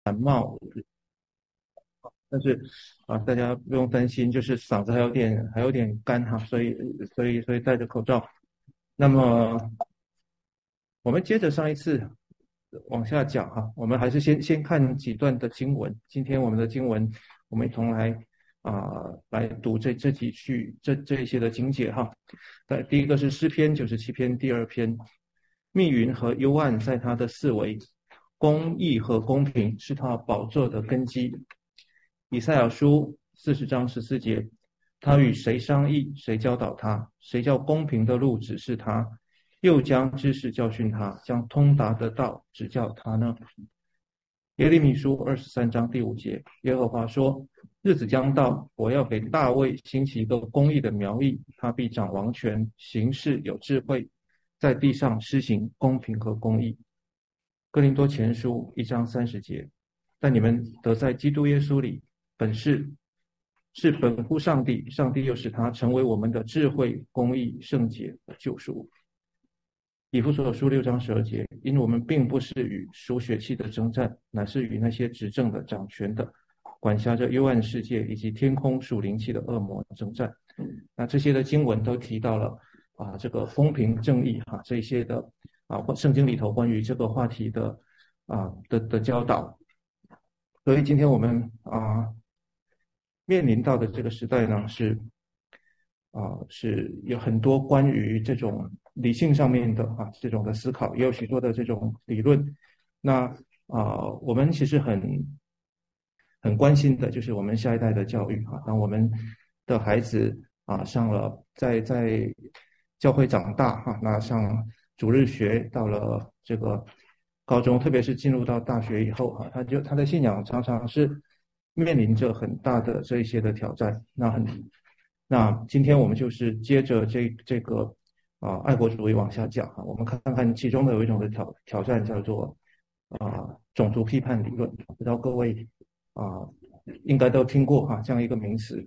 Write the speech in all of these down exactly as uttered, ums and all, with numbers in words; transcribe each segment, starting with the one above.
感冒，但是啊，大家不用担心，就是嗓子还有点还有点干哈，所以所以所以戴着口罩。那么我们接着上一次往下讲哈，我们还是先先看几段的经文。今天我们的经文，我们一同来啊、来读这这几句这这一些的经节哈。在第一个是诗篇九十七篇第二篇，密云和幽暗在他的四围，公义和公平是他宝座的根基。以赛亚书四十章十四节，他与谁商议，谁教导他？谁叫公平的路指示他？又将知识教训他，将通达的道指教他呢？耶利米书二十三章第五节，耶和华说：日子将到，我要给大卫兴起一个公义的苗裔，他必掌王权，行事有智慧，在地上施行公平和公义。哥林多前书一章三十节，但你们得在基督耶稣里，本是是本乎上帝，上帝又使他成为我们的智慧、公义、圣洁和救赎。以弗所书六章十二节，因我们并不是与属血气的征战，乃是与那些执政的、掌权的、管辖着幽暗世界以及天空属灵气的恶魔征战。那这些的经文都提到了啊，这个公平正义哈、啊，这些的啊，圣经里头关于这个话题的啊的的教导。所以今天我们啊面临到的这个时代呢，是啊是有很多关于这种理性上面的啊这种的思考，也有许多的这种理论。那啊我们其实很很关心的就是我们下一代的教育啊，当我们的孩子啊上了在在教会长大哈、啊，那上主日学到了这个高中，特别是进入到大学以后哈、啊，他就他的信仰常常是面临着很大的这一些的挑战。那很那今天我们就是接着这这个啊爱国主义往下讲啊，我们看看其中的有一种的挑挑战叫做啊种族批判理论，不知道各位啊应该都听过哈、啊、这样一个名词。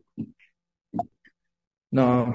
那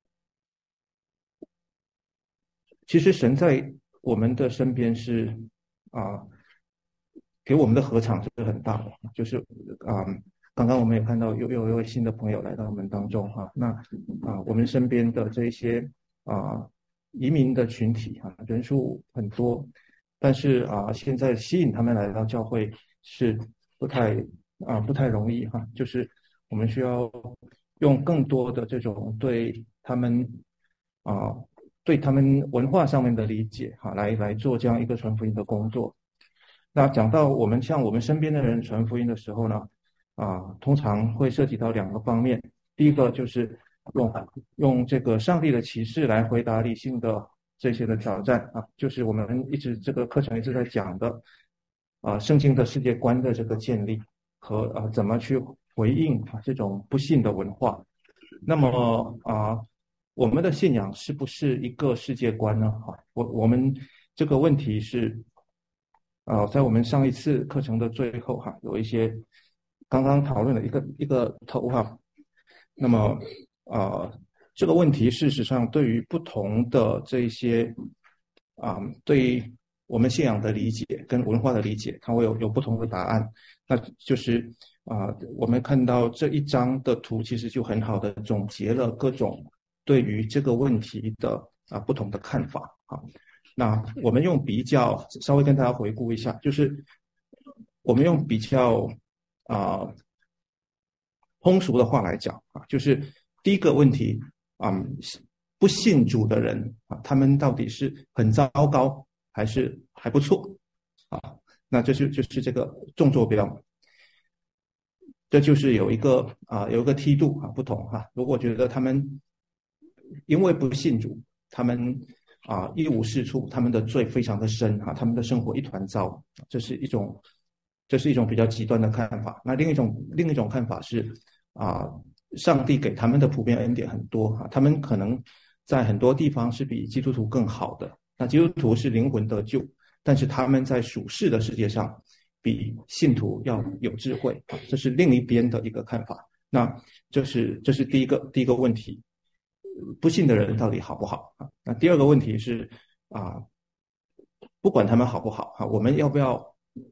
其实神在我们的身边是啊，给我们的合场是很大的，就是啊，刚刚我们也看到有有一位新的朋友来到我们当中哈、啊，那啊，我们身边的这一些啊移民的群体哈、啊，人数很多，但是啊，现在吸引他们来到教会是不太啊不太容易哈、啊，就是我们需要用更多的这种对他们啊。对他们文化上面的理解，哈，来来做这样一个传福音的工作。那讲到我们向我们身边的人传福音的时候呢，啊，通常会涉及到两个方面。第一个就是用用这个上帝的启示来回答理性的这些的挑战啊，就是我们一直这个课程一直在讲的啊，圣经的世界观的这个建立和啊怎么去回应啊这种不信的文化。那么啊。我们的信仰是不是一个世界观呢？哈，我我们这个问题是，啊、呃，在我们上一次课程的最后哈，有一些刚刚讨论的一个一个头哈。那么啊、呃，这个问题事实上对于不同的这一些啊、呃，对我们信仰的理解跟文化的理解，它会有有不同的答案。那就是啊、呃，我们看到这一张的图，其实就很好的总结了各种对于这个问题的啊不同的看法啊，那我们用比较稍微跟大家回顾一下，就是我们用比较啊通俗的话来讲啊，就是第一个问题啊，不信主的人啊，他们到底是很糟糕还是还不错啊？那这是就是这个纵坐标。这就是有一个啊有一个梯度啊不同哈、啊，如果觉得他们因为不信主，他们啊一无是处，他们的罪非常的深哈、啊，他们的生活一团糟，这是一种这是一种比较极端的看法。那另一种另一种看法是啊，上帝给他们的普遍恩典很多哈、啊，他们可能在很多地方是比基督徒更好的。那基督徒是灵魂得救，但是他们在属世的世界上比信徒要有智慧啊，这是另一边的一个看法。那这是这是第一个第一个问题。不信的人到底好不好啊？那第二个问题是啊，不管他们好不好啊，我们要不要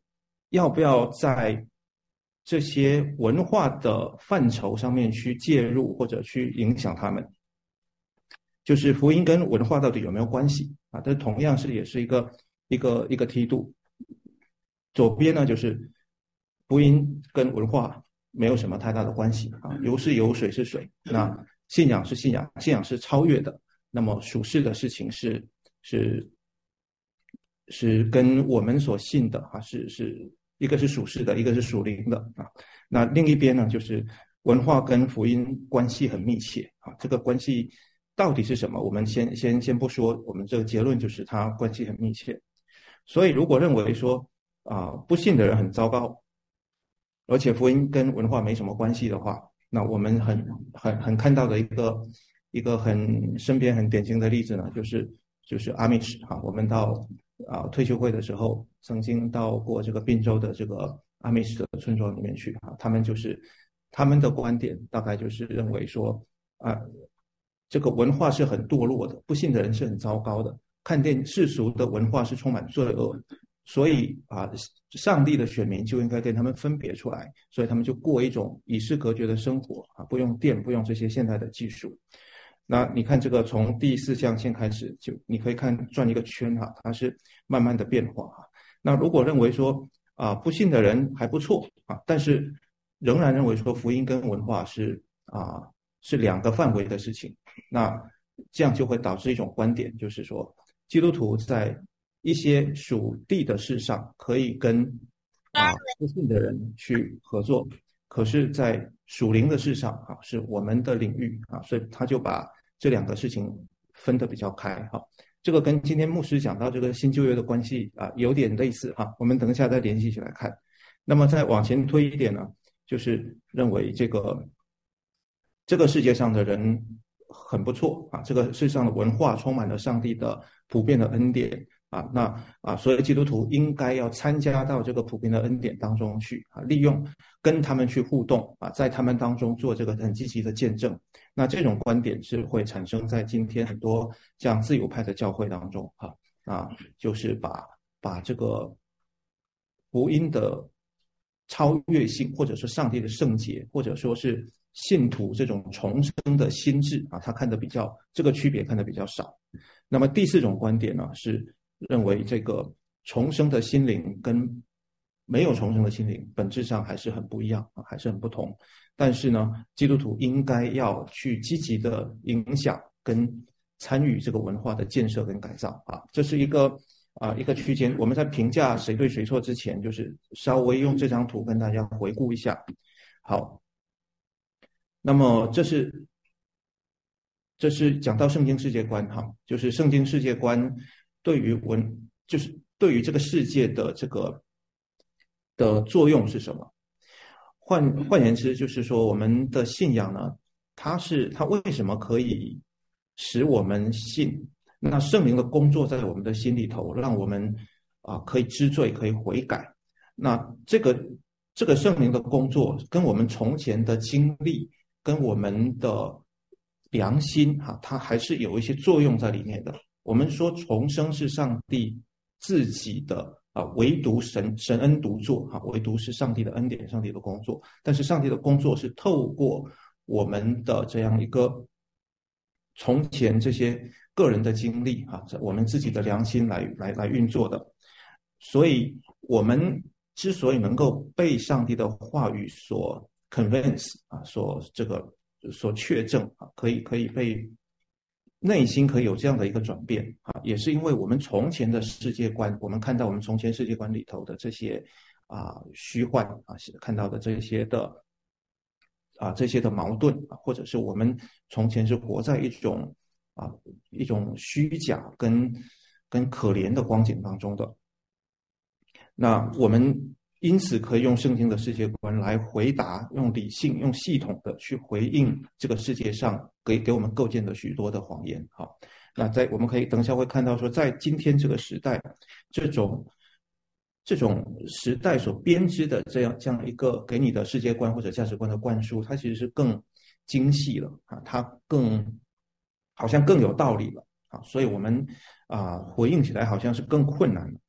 要不要在这些文化的范畴上面去介入或者去影响他们？就是福音跟文化到底有没有关系啊？这同样是也是一个一个一个梯度。左边呢就是福音跟文化没有什么太大的关系啊，油是油，水是水。那信仰是信仰，信仰是超越的。那么属世的事情是是是跟我们所信的啊，是是一个是属世的，一个是属灵的啊。那另一边呢，就是文化跟福音关系很密切啊。这个关系到底是什么？我们先先先不说，我们这个结论就是它关系很密切。所以如果认为说啊、呃、不信的人很糟糕，而且福音跟文化没什么关系的话，那我们很很很看到的一个一个很身边很典型的例子呢，就是就是阿米什哈。我们到啊、呃、退休会的时候，曾经到过这个宾州的这个阿米什的村庄里面去啊，他们就是他们的观点大概就是认为说啊、呃、这个文化是很堕落的，不信的人是很糟糕的，看见世俗的文化是充满罪恶。所以啊，上帝的选民就应该跟他们分别出来，所以他们就过一种与世隔绝的生活啊，不用电，不用这些现代的技术。那你看这个从第四象限开始，就你可以看转一个圈哈、啊，它是慢慢的变化啊。那如果认为说啊不信的人还不错啊，但是仍然认为说福音跟文化是啊是两个范围的事情，那这样就会导致一种观点，就是说基督徒在一些属地的事上可以跟啊不信的人去合作，可是在属灵的事上啊是我们的领域啊，所以他就把这两个事情分得比较开哈。这个跟今天牧师讲到这个新旧约的关系啊有点类似哈，我们等一下再联系起来看。那么再往前推一点呢，就是认为这个这个世界上的人很不错啊，这个世上的文化充满了上帝的普遍的恩典。啊，那啊，所有基督徒应该要参加到这个普遍的恩典当中去啊，利用跟他们去互动啊，在他们当中做这个很积极的见证。那这种观点是会产生在今天很多像自由派的教会当中啊啊，就是把把这个福音的超越性，或者是上帝的圣洁，或者说是信徒这种重生的心智啊，他看得比较这个区别看得比较少。那么第四种观点呢是。认为这个重生的心灵跟没有重生的心灵本质上还是很不一样，还是很不同。但是呢，基督徒应该要去积极的影响跟参与这个文化的建设跟改造啊，这是一个啊一个区间。我们在评价谁对谁错之前，就是稍微用这张图跟大家回顾一下。好，那么这是这是讲到圣经世界观哈，就是圣经世界观。对于文，就是对于这个世界的这个的作用是什么？换换言之，就是说我们的信仰呢，它是它为什么可以使我们信？那圣灵的工作在我们的心里头，让我们啊可以知罪，可以悔改。那这个这个圣灵的工作，跟我们从前的经历，跟我们的良心哈、啊，它还是有一些作用在里面的。我们说重生是上帝自己的啊，唯独神神恩独作哈，唯独是上帝的恩典，上帝的工作。但是上帝的工作是透过我们的这样一个从前这些个人的经历哈，我们自己的良心来来来运作的。所以我们之所以能够被上帝的话语所 convince 啊，所这个所确证啊，可以可以被。内心可以有这样的一个转变啊，也是因为我们从前的世界观，我们看到我们从前世界观里头的这些啊虚幻啊，看到的这些的啊这些的矛盾啊，或者是我们从前是活在一种啊一种虚假跟跟可怜的光景当中的。那我们因此可以用圣经的世界观来回答，用理性、用系统的去回应这个世界上给给我们构建的许多的谎言。好，那在我们可以等一下会看到说，在今天这个时代，这种这种时代所编织的这样这样一个给你的世界观或者价值观的灌输，它其实是更精细了啊，它更好像更有道理了啊，所以我们啊回应起来好像是更困难了。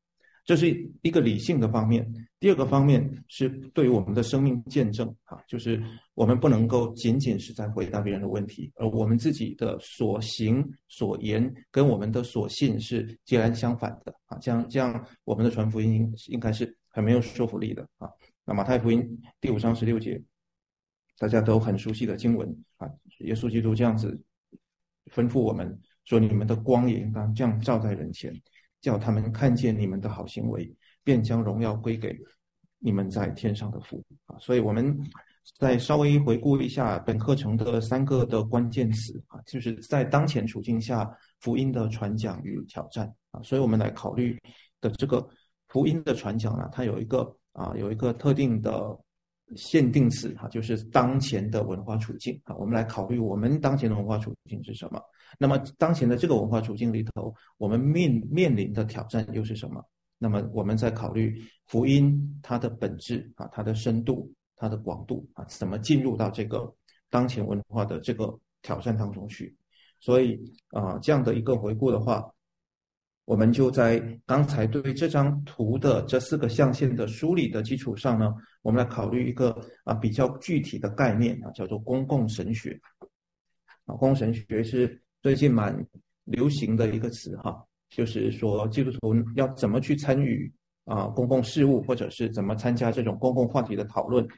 这是一个理性的方面。第二个方面是对于我们的生命见证啊，就是我们不能够仅仅是在回答别人的问题，而我们自己的所行所言跟我们的所信是截然相反的啊，这样这样我们的传福音应该是很没有说服力的啊。那马太福音第五章十六节，大家都很熟悉的经文啊，耶稣基督这样子吩咐我们说：“你们的光也应当这样照在人前，叫他们看见你们的好行为，便将荣耀归给你们在天上的父。”啊，所以我们再稍微回顾一下本课程的三个的关键词啊，就是在当前处境下福音的传讲与挑战啊。所以我们来考虑的这个福音的传讲呢，它有一个啊有一个特定的限定词啊，就是当前的文化处境啊。我们来考虑我们当前的文化处境是什么？那么当前的这个文化处境里头，我们面面临的挑战又是什么？那么我们再考虑福音它的本质啊，它的深度、它的广度啊，怎么进入到这个当前文化的这个挑战当中去？所以啊，这样的一个回顾的话，我们就在刚才对这张图的这四个象限的梳理的基础上呢，我们来考虑一个啊比较具体的概念啊，叫做公共神学。啊，公共神学是最近蛮流行的一个词哈。就是说基督徒要怎么去参与啊、呃、公共事务，或者是怎么参加这种公共话题的讨论。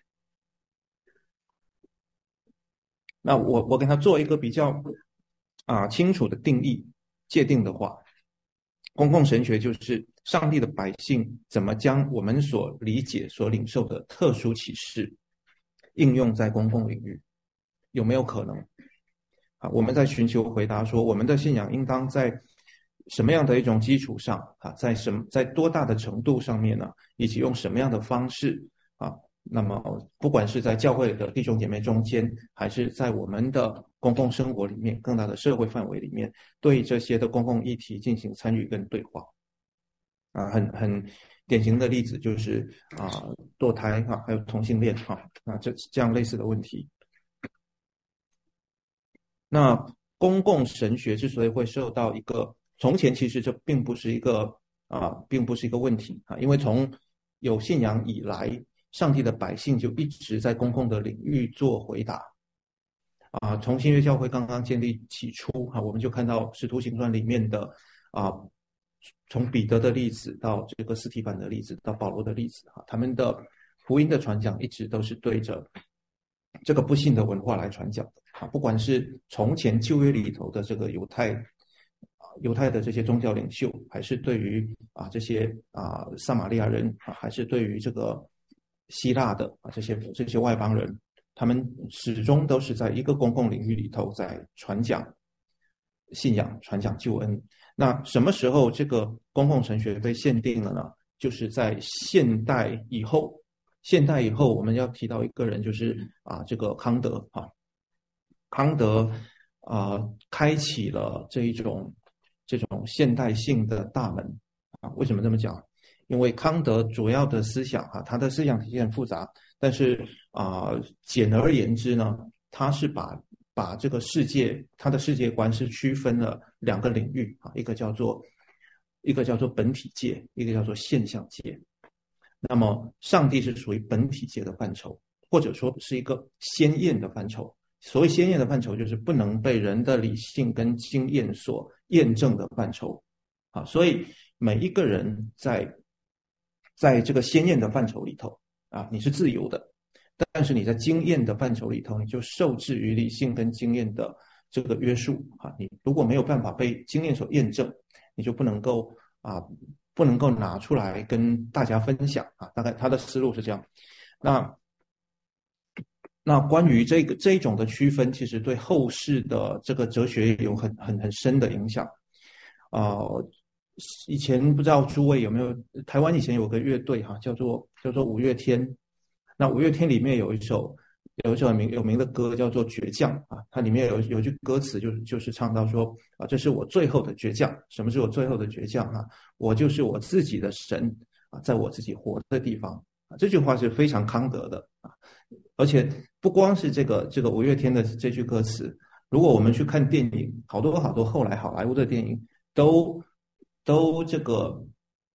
那我我给他做一个比较啊、呃、清楚的定义界定的话，公共神学就是上帝的百姓怎么将我们所理解所领受的特殊启示应用在公共领域，有没有可能啊？我们在寻求回答说，我们的信仰应当在什么样的一种基础上啊，在什么在多大的程度上面呢？以及用什么样的方式啊？那么不管是在教会的弟兄姐妹中间，还是在我们的公共生活里面，更大的社会范围里面，对这些的公共议题进行参与跟对话啊，很很典型的例子就是啊堕胎啊，还有同性恋啊啊这这样类似的问题。那公共神学之所以会受到一个从前其实这并不是一个啊，并不是一个问题啊，因为从有信仰以来，上帝的百姓就一直在公共的领域做回答啊。从新约教会刚刚建立起初啊，我们就看到《使徒行传》里面的啊，从彼得的例子到这个司提反的例子到保罗的例子啊，他们的福音的传讲一直都是对着这个不信的文化来传讲的啊，不管是从前旧约里头的这个犹太。犹太的这些宗教领袖，还是对于啊这些啊撒玛利亚人啊，还是对于这个希腊的啊这些这些外邦人，他们始终都是在一个公共领域里头在传讲信仰、传讲救恩。那什么时候这个公共神学被限定了呢？就是在现代以后。现代以后，我们要提到一个人，就是啊这个康德啊，康德啊开启了这一种。这种现代性的大门啊，为什么这么讲？因为康德主要的思想啊，他的思想体系很复杂，但是啊、呃，简而言之呢，他是把把这个世界，他的世界观是区分了两个领域啊，一个叫做一个叫做本体界，一个叫做现象界。那么，上帝是属于本体界的范畴，或者说是一个鲜艳的范畴。所谓鲜艳的范畴，就是不能被人的理性跟经验所验证的范畴啊。所以每一个人在在这个鲜艳的范畴里头啊，你是自由的，但是你在经验的范畴里头，你就受制于理性跟经验的这个约束啊。你如果没有办法被经验所验证，你就不能够啊，不能够拿出来跟大家分享啊。大概他的思路是这样。那那关于这个这一种的区分，其实对后世的这个哲学有很很很深的影响。啊、呃，以前不知道诸位有没有，台湾以前有个乐队哈、啊，叫做叫做五月天。那五月天里面有一首有一首名有名的歌叫做《倔强》啊，它里面有有句歌词就就是唱到说啊，这是我最后的倔强。什么是我最后的倔强啊？我就是我自己的神啊，在我自己活的地方啊。这句话是非常康德的啊。而且不光是这个这个五月天的这句歌词，如果我们去看电影，好多好多后来好莱坞的电影都都这个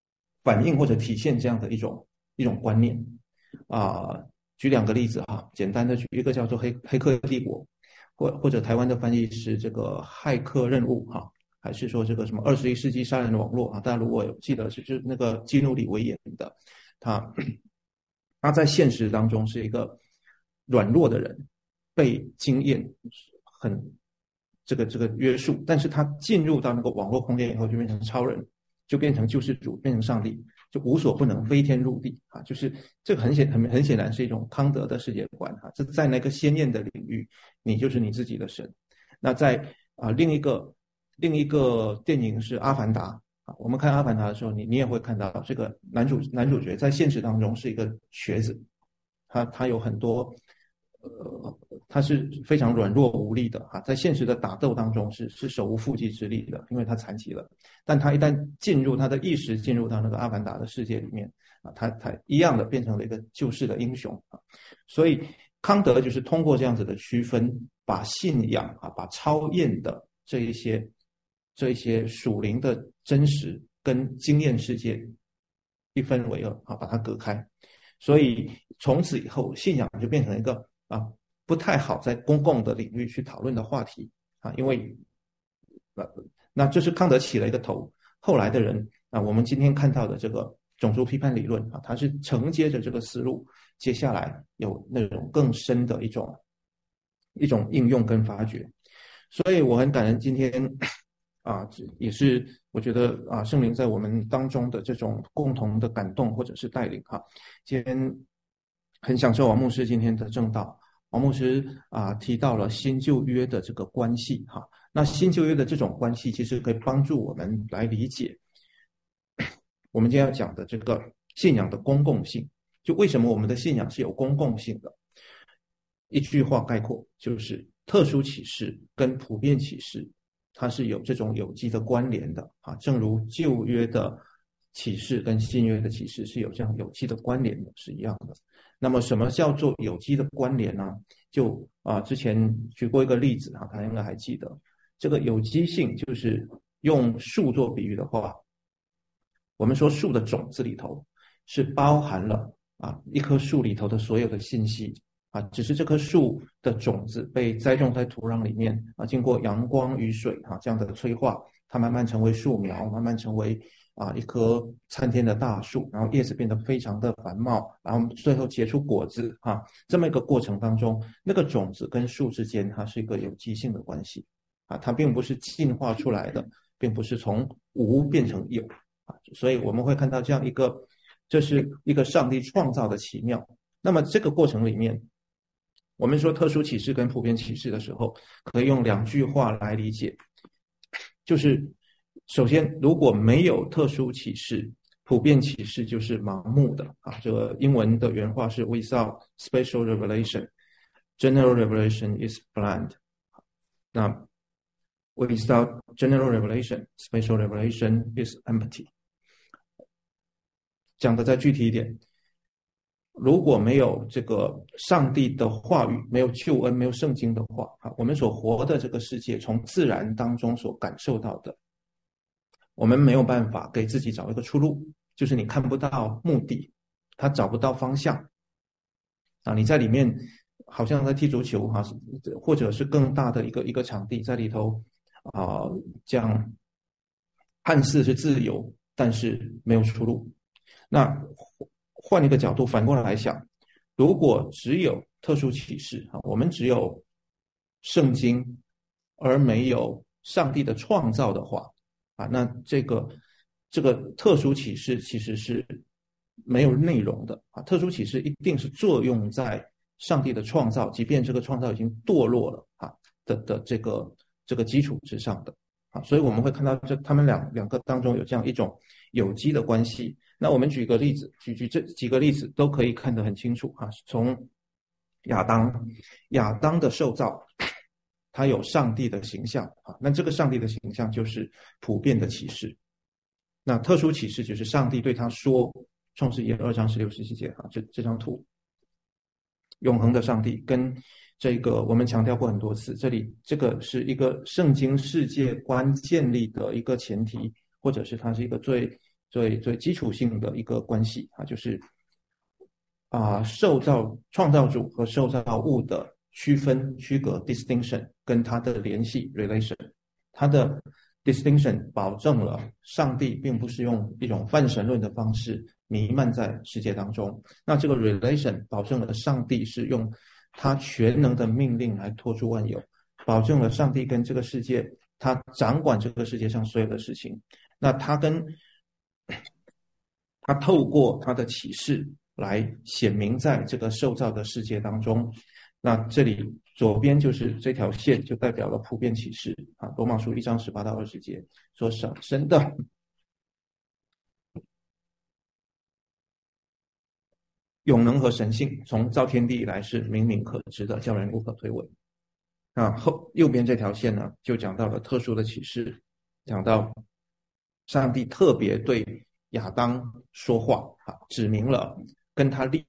反映或者体现这样的一种一种观念啊、呃。举两个例子哈，简单的举一个叫做黑黑客帝国，或或者台湾的翻译是这个骇客任务哈，还是说这个什么二十一世纪杀人网络啊？大家如果有记得是就是那个基努里维演的，他他在现实当中是一个软弱的人，被经验很这个这个约束，但是他进入到那个网络空间以后，就变成超人，就变成救世主，变成上帝，就无所不能，飞天入地啊！就是这个很显很很显然是一种康德的世界观啊。这在那个鲜艳的领域，你就是你自己的神。那在啊、呃、另一个另一个电影是《阿凡达》啊，我们看《阿凡达》的时候，你你也会看到这个男主男主角在现实当中是一个瘸子，他他有很多。呃，他是非常软弱无力的啊，在现实的打斗当中是是手无缚鸡之力的，因为他残疾了。但他一旦进入他的意识，进入到那个阿凡达的世界里面啊，他他一样的变成了一个救世的英雄啊。所以康德就是通过这样子的区分，把信仰啊，把超验的这一些这一些属灵的真实跟经验世界一分为二啊，把它隔开。所以从此以后，信仰就变成一个啊，不太好在公共的领域去讨论的话题啊，因为那那这是康德起了一个头，后来的人啊，我们今天看到的这个种族批判理论啊，它是承接着这个思路，接下来有那种更深的一种一种应用跟发掘，所以我很感恩今天啊，也是我觉得啊，圣灵在我们当中的这种共同的感动或者是带领哈，今天。很享受王牧师今天的正道，王牧师啊提到了新旧约的这个关系哈，那新旧约的这种关系其实可以帮助我们来理解我们今天要讲的这个信仰的公共性，就为什么我们的信仰是有公共性的。一句话概括就是特殊启示跟普遍启示它是有这种有机的关联的啊，正如旧约的启示跟新约的启示是有这样有机的关联的是一样的。那么什么叫做有机的关联呢？就啊，之前举过一个例子哈，大家应该还记得，这个有机性就是用树做比喻的话，我们说树的种子里头是包含了啊一棵树里头的所有的信息啊，只是这棵树的种子被栽种在土壤里面啊，经过阳光雨水啊这样的催化，它慢慢成为树苗，慢慢成为啊，一棵参天的大树，然后叶子变得非常的繁茂，然后最后结出果子啊，这么一个过程当中，那个种子跟树之间它是一个有机性的关系啊，它并不是进化出来的，并不是从无变成有啊，所以我们会看到这样一个，这是一个上帝创造的奇妙。那么这个过程里面，我们说特殊启示跟普遍启示的时候，可以用两句话来理解，就是首先，如果没有特殊启示，普遍启示就是盲目的啊。这个英文的原话是 "Without special revelation, general revelation is blind." 那 "Without general revelation, special revelation is empty." 讲的再具体一点，如果没有这个上帝的话语，没有救恩，没有圣经的话啊，我们所活的这个世界，从自然当中所感受到的。我们没有办法给自己找一个出路，就是你看不到目的，他找不到方向啊！你在里面好像在踢足球哈、啊，或者是更大的一个一个场地，在里头啊，这样看似是自由，但是没有出路。那换一个角度，反过来想，如果只有特殊启示啊，我们只有圣经，而没有上帝的创造的话。啊，那这个这个特殊启示其实是没有内容的啊，特殊启示一定是作用在上帝的创造，即便这个创造已经堕落了啊的的这个这个基础之上的啊，所以我们会看到这他们两两个当中有这样一种有机的关系。那我们举个例子，举举这几个例子都可以看得很清楚啊，从亚当亚当的受造。他有上帝的形象啊，那这个上帝的形象就是普遍的启示。那特殊启示就是上帝对他说，创世纪二章十六十七节啊，这这张图，永恒的上帝跟这个我们强调过很多次，这里这个是一个圣经世界观建立的一个前提，或者是它是一个最最最基础性的一个关系啊，就是啊受造创造主和受造物的区分区隔 distinction 跟它的联系 relation， 它的 distinction 保证了上帝并不是用一种泛神论的方式弥漫在世界当中，那这个 relation 保证了上帝是用他全能的命令来托出万有，保证了上帝跟这个世界，他掌管这个世界上所有的事情。那他跟他透过他的启示来显明在这个受造的世界当中。那这里左边就是这条线，就代表了普遍启示啊。罗马书一章十八到二十节说，神的永能和神性从造天地以来是明明可知的，叫人无可推诿。那后右边这条线呢，就讲到了特殊的启示，讲到上帝特别对亚当说话啊，指明了跟他立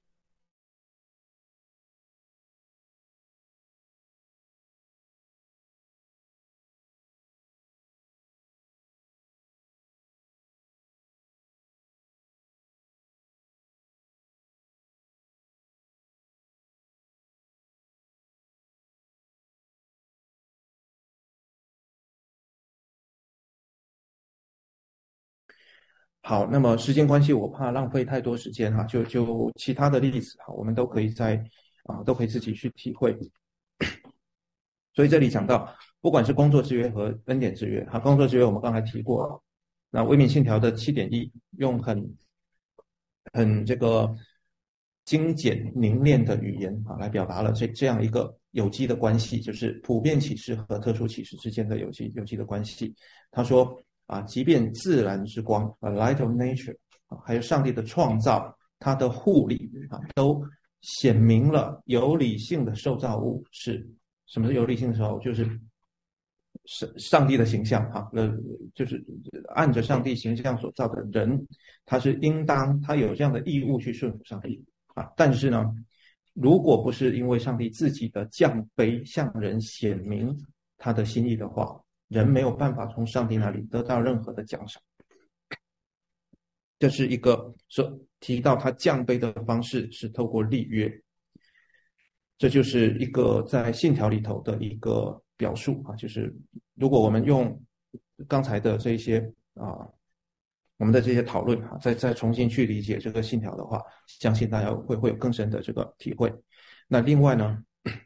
好，那么时间关系，我怕浪费太多时间哈，就就其他的例子哈，我们都可以在啊，都可以自己去体会。所以这里讲到，不管是工作之约和恩典之约，哈，工作之约我们刚才提过了，那微敏信条的 七点一 用很很这个精简凝练的语言啊，来表达了这这样一个有机的关系，就是普遍启示和特殊启示之间的有机有机的关系。他说啊，即便自然之光 ，a light of nature， 啊，还有上帝的创造，他的护理啊，都显明了有理性的受造物是什么是有理性的受造物，就是上上帝的形象哈，呃，就是按着上帝形象所造的人，他是应当他有这样的义务去顺服上帝啊。但是呢，如果不是因为上帝自己的降卑向人显明他的心意的话，人没有办法从上帝那里得到任何的奖赏。这是一个说提到他降卑的方式是透过立约，这就是一个在信条里头的一个表述啊，就是如果我们用刚才的这些啊，我们的这些讨论啊，再再重新去理解这个信条的话，相信大家会会有更深的这个体会。那另外呢，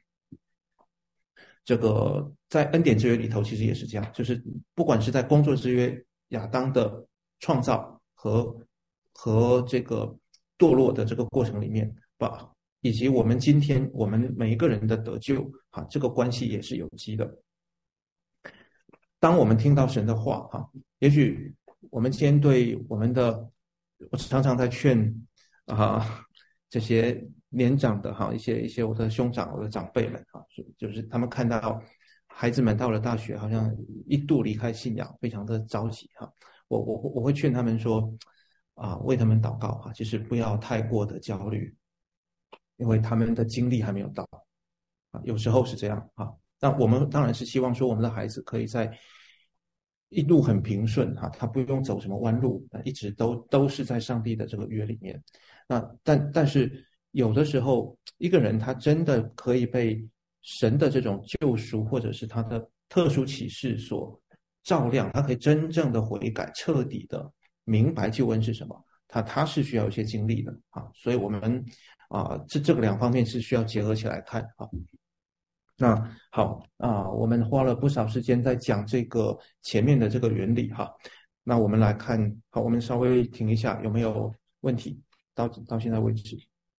这个在恩典之约里头其实也是这样，就是不管是在工作之约亚当的创造和和这个堕落的这个过程里面，把以及我们今天我们每一个人的得救啊，这个关系也是有机的。当我们听到神的话哈，也许我们今天对我们的，我常常在劝啊这些年长的哈一些一些我的兄长我的长辈们哈，就是他们看到孩子们到了大学好像一度离开信仰，非常的着急哈。我我我会劝他们说啊，为他们祷告哈，其实不要太过的焦虑，因为他们的精力还没有到啊，有时候是这样啊。那我们当然是希望说我们的孩子可以在一路很平顺哈，他不用走什么弯路，一直都都是在上帝的这个约里面。那但但是有的时候一个人他真的可以被神的这种救赎或者是他的特殊启示所照亮，他可以真正的悔改，彻底的明白救恩是什么，他他是需要一些经历的啊。所以我们啊这这个两方面是需要结合起来看啊。那好啊，我们花了不少时间在讲这个前面的这个原理哈。那我们来看，好，我们稍微停一下，有没有问题？到到现在为止，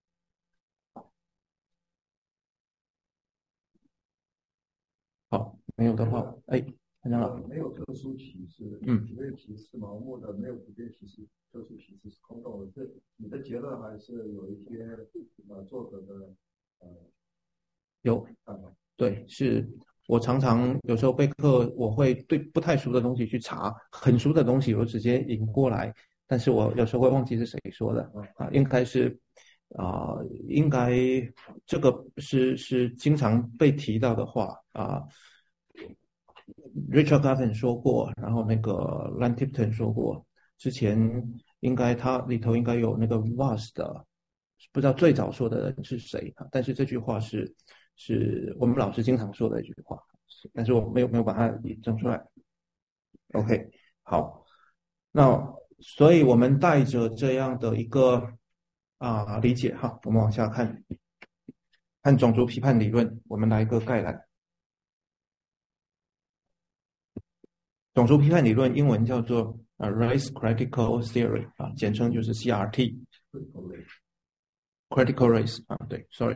好，没有的话，哎，看到了， 没有特殊启示， 嗯， 没有启示盲目的，没有普遍启示，特殊启示是空洞的。这你的结论还是有一些呃作者的呃有。对，是我常常有时候备课，我会对不太熟的东西去查，很熟的东西我直接引过来，但是我有时候会忘记是谁说的啊，应该是啊、呃，应该这个是是经常被提到的话啊、呃、，Richard Garton 说过，然后那个 Lan Tipton 说过，之前应该它里头应该有那个 Voss 的，不知道最早说的人是谁啊？但是这句话是是我们老师经常说的一句话，但是我没有没有把它引证出来。OK， 好，那所以我们带着这样的一个啊理解哈，我们往下看，看种族批判理论，我们来一个概览。种族批判理论英文叫做呃 Race Critical Theory 啊，简称就是 C R T。Critical Race 啊，对 ，sorry。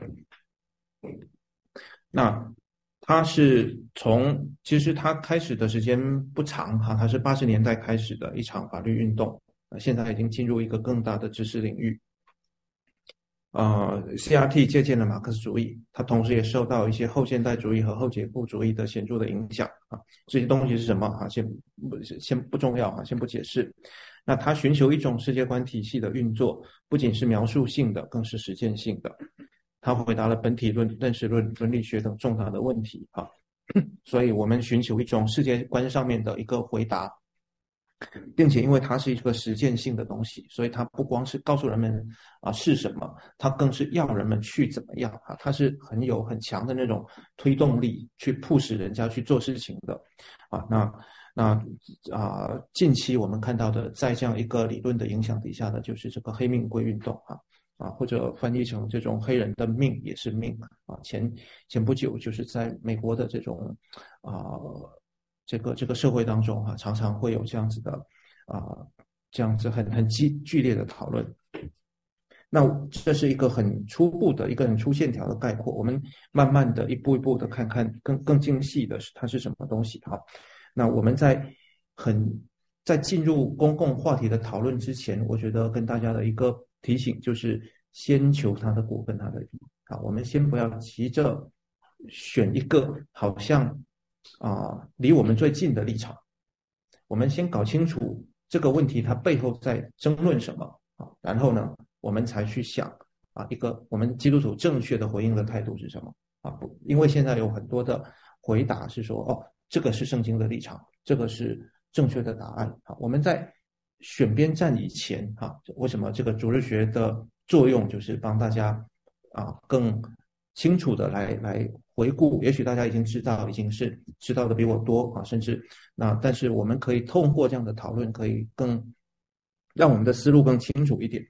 那它是从其实它开始的时间不长哈，它是八十年代开始的一场法律运动，现在已经进入一个更大的知识领域。呃 ，C R T 借鉴了马克思主义，它同时也受到一些后现代主义和后解构主义的显著的影响啊。这些东西是什么啊？先不先不重要啊，先不解释。那它寻求一种世界观体系的运作，不仅是描述性的，更是实践性的。它回答了本体论、认识论、伦理学等重大的问题啊。所以我们寻求一种世界观上面的一个回答。并且因为它是一个实践性的东西，所以它不光是告诉人们啊是什么，它更是要人们去怎么样啊，它是很有很强的那种推动力，去迫使人家去做事情的啊。那那啊，近期我们看到的，在这样一个理论的影响底下的，就是这个黑命贵运动啊啊，或者翻译成这种黑人的命也是命啊。前前不久就是在美国的这种啊。这个这个社会当中啊，常常会有这样子的啊、呃，这样子很很激剧烈的讨论。那这是一个很初步的一个很粗线条的概括，我们慢慢的一步一步的看看更更精细的是它是什么东西哈。那我们在很在进入公共话题的讨论之前，我觉得跟大家的一个提醒就是先求它的果跟它的因啊，我们先不要急着选一个好像啊、呃，离我们最近的立场，我们先搞清楚这个问题它背后在争论什么啊，然后呢，我们才去想啊，一个我们基督徒正确的回应的态度是什么啊？不，因为现在有很多的回答是说，哦，这个是圣经的立场，这个是正确的答案啊。我们在选边站以前啊，为什么这个主日学的作用就是帮大家啊更清楚的来来回顾，也许大家已经知道，已经是知道的比我多啊，甚至那但是我们可以透过这样的讨论，可以更让我们的思路更清楚一点。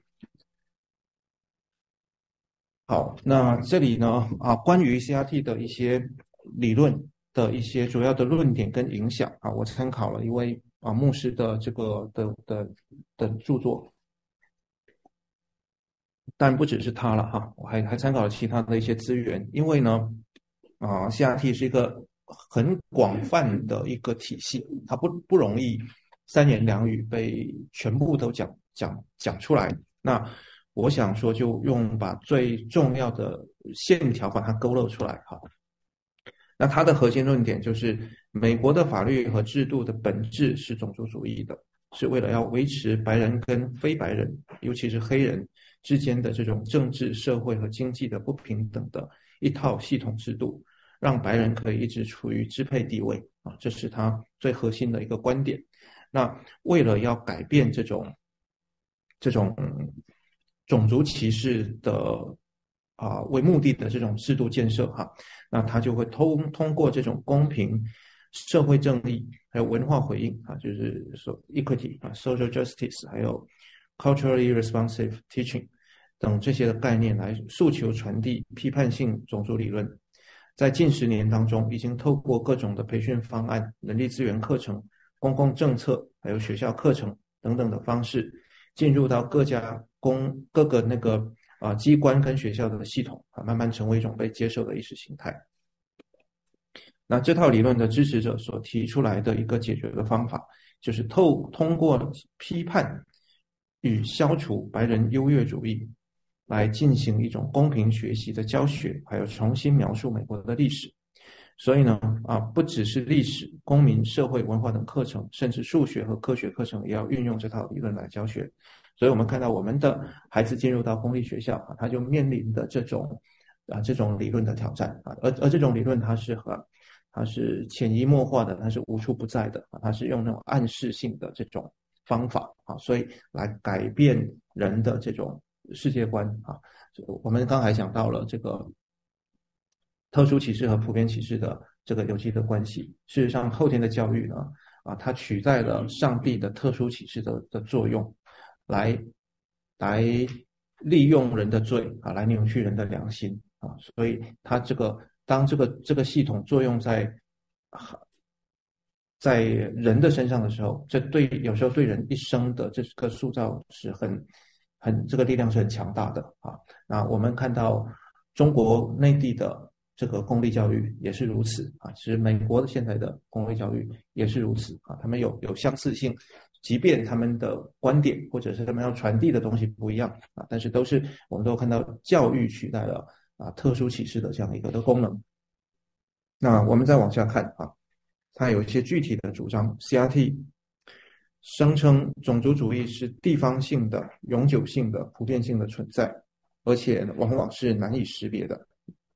好，那这里呢啊，关于 C R T 的一些理论的一些主要的论点跟影响啊，我参考了一位啊牧师的这个的的的著作。当然不只是他了哈，我还还参考了其他的一些资源，因为呢，啊 ，C R T 是一个很广泛的一个体系，它不不容易三言两语被全部都讲讲讲出来。那我想说，就用把最重要的线条把它勾勒出来哈。那它的核心论点就是，美国的法律和制度的本质是种族主义的，是为了要维持白人跟非白人，尤其是黑人之间的这种政治、社会和经济的不平等的一套系统制度，让白人可以一直处于支配地位啊，这是他最核心的一个观点。那为了要改变这种这种种族歧视的啊为目的的这种制度建设哈，那他就会通通过这种公平、社会正义还有文化回应啊，就是说 equity 啊 social justice 还有 culturally responsive teaching 等这些的概念来诉求传递批判性种族理论。在近十年当中，已经透过各种的培训方案、人力资源课程、公共政策还有学校课程等等的方式，进入到各家公各个那个啊、呃、机关跟学校的系统啊，慢慢成为一种被接受的意识形态。那这套理论的支持者所提出来的一个解决的方法，就是透通过批判与消除白人优越主义，来进行一种公平学习的教学，还有重新描述美国的历史。所以呢，啊，不只是历史、公民、社会、文化等课程，甚至数学和科学课程也要运用这套理论来教学。所以我们看到我们的孩子进入到公立学校啊，他就面临的这种啊这种理论的挑战啊，而而这种理论它是和它是潜移默化的，它是无处不在的啊，它是用那种暗示性的这种方法啊，所以来改变人的这种世界观啊。我们刚才讲到了这个特殊启示和普遍启示的这个有机的关系。事实上，后天的教育呢，啊，它取代了上帝的特殊启示的的作用，来来利用人的罪啊，来扭曲人的良心啊。所以，它这个当这个这个系统作用在在人的身上的时候，这对有时候对人一生的这个塑造是很很这个力量是很强大的啊。那我们看到中国内地的这个公立教育也是如此啊，其实美国的现在的公立教育也是如此啊，他们有有相似性，即便他们的观点或者是他们要传递的东西不一样啊，但是都是我们都看到教育取代了啊特殊启示的这样一个的功能。那我们再往下看啊，它有一些具体的主张。C R T 声称种族主义是地方性的、永久性的、普遍性的存在，而且往往是难以识别的。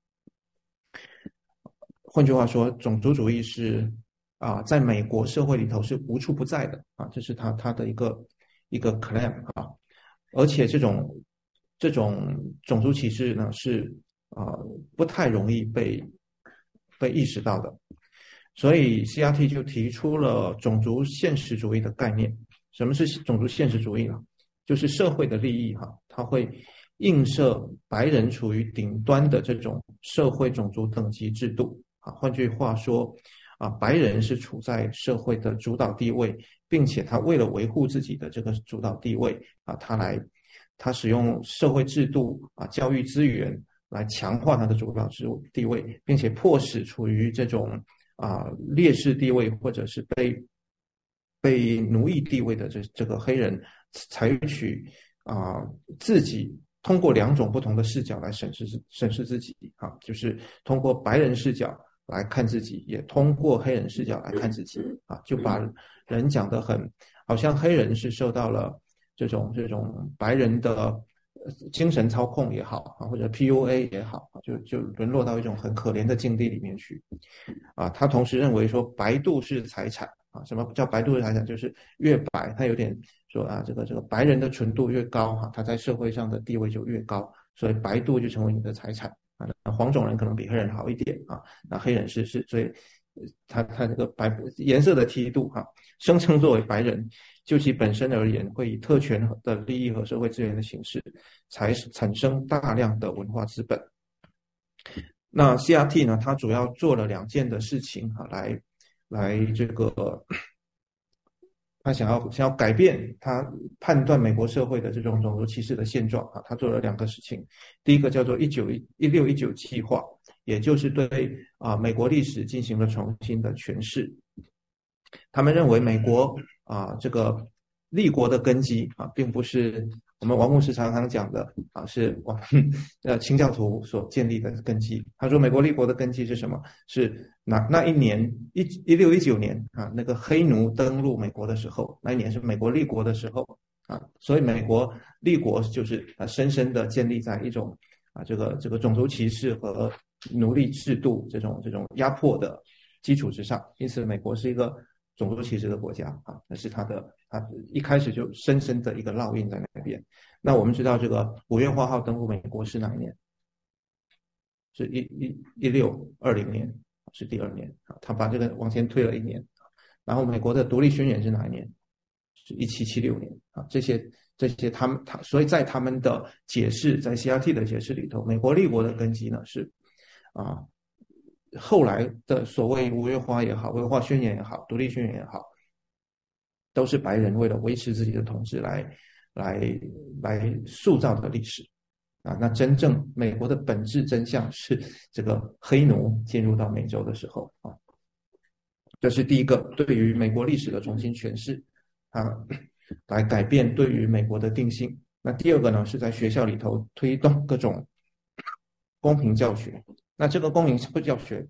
换句话说，种族主义是啊，在美国社会里头是无处不在的啊，这是他他的一个一个 claim 啊。而且这种这种种族歧视呢，是啊不太容易被被意识到的。所以 C R T 就提出了种族现实主义的概念。什么是种族现实主义呢？就是社会的利益哈，它会映射白人处于顶端的这种社会种族等级制度啊。换句话说啊，白人是处在社会的主导地位，并且他为了维护自己的这个主导地位啊，他来他使用社会制度啊、教育资源来强化他的主导地位，并且迫使处于这种啊劣势地位或者是被被奴役地位的这这个黑人采取啊自己通过两种不同的视角来审视审视自己啊，就是通过白人视角来看自己，也通过黑人视角来看自己啊，就把人讲得很好像黑人是受到了这种这种白人的精神操控也好啊，或者 P U A 也好，就就沦落到一种很可怜的境地里面去啊。他同时认为说白度是财产啊，什么叫白度是财产？就是越白，他有点说啊，这个这个白人的纯度越高哈、啊，他在社会上的地位就越高，所以白度就成为你的财产啊。那黄种人可能比黑人好一点啊，那黑人是是所以他他这个白颜色的梯度哈、啊，声称作为白人，就其本身而言，会以特权的利益和社会资源的形式，才产生大量的文化资本。那 C R T 呢，它主要做了两件的事情哈、啊，来来这个，他想要想要改变他判断美国社会的这种种族歧视的现状啊，他做了两个事情。第一个叫做一九一六一九计划，也就是对啊美国历史进行了重新的诠释。他们认为美国啊这个立国的根基啊，并不是我们王牧师常常讲的啊，是我们呃清教徒所建立的根基。他说美国立国的根基是什么？是那那一年一一六一九年啊，那个黑奴登陆美国的时候，那一年是美国立国的时候啊，所以美国立国就是啊深深的建立在一种啊这个这个种族歧视和奴隶制度这种这种压迫的基础之上，因此美国是一个种族歧视的国家啊，那是它的，它一开始就深深的一个烙印在那边。那我们知道这个五月花号登陆美国是哪一年？是一一一六二零年，是第二年啊。他把这个往前推了一年。然后美国的独立宣言是哪一年？是一七七六年啊。这些这些他们他，所以在他们的解释，在 C R T 的解释里头，美国立国的根基呢是啊。后来的所谓五月花也好，五月花宣言也好，独立宣言也好，都是白人为了维持自己的统治来来来塑造的历史啊。那真正美国的本质真相是这个黑奴进入到美洲的时候啊，这是第一个对于美国历史的重新诠释啊，来改变对于美国的定性。那第二个呢，是在学校里头推动各种公平教学。那这个公民会教学，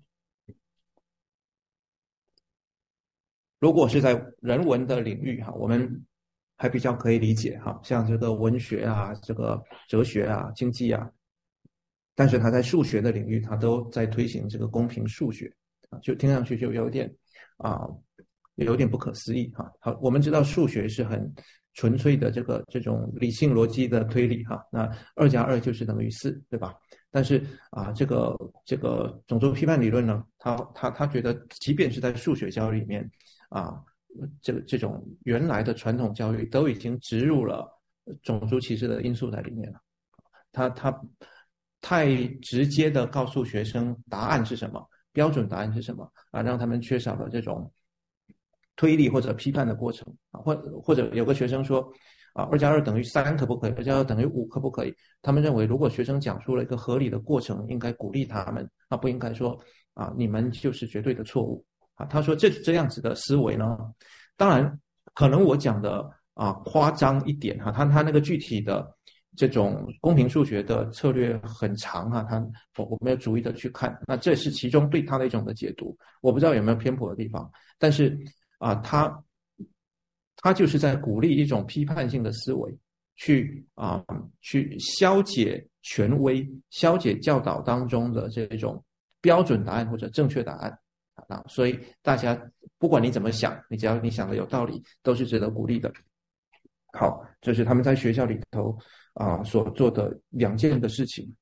如果是在人文的领域哈，我们还比较可以理解哈，像这个文学啊、这个哲学啊、经济啊，但是他在数学的领域，他都在推行这个公平数学啊，就听上去就有点啊有点不可思议哈。好，我们知道数学是很纯粹的这个这种理性逻辑的推理哈，那二加二就是等于四，对吧？但是啊，这个这个种族批判理论呢，他他他觉得，即便是在数学教育里面啊，这个这种原来的传统教育都已经植入了种族歧视的因素在里面了。他他太直接的告诉学生答案是什么，标准答案是什么啊，让他们缺少了这种推理或者批判的过程啊，或或者有个学生说啊，二加二等于三可不可以？二加二等于五可不可以？他们认为，如果学生讲出了一个合理的过程，应该鼓励他们，啊，不应该说啊，你们就是绝对的错误啊。他说这这样子的思维呢，当然可能我讲的啊夸张一点哈，他他那个具体的这种公平数学的策略很长哈，他我我没有逐一的去看，那这是其中对他的一种的解读，我不知道有没有偏颇的地方，但是啊，他他就是在鼓励一种批判性的思维，去啊去消解权威、消解教导当中的这种标准答案或者正确答案啊，所以大家不管你怎么想，你只要你想的有道理，都是值得鼓励的。好，这是他们在学校里头啊所做的两件的事情。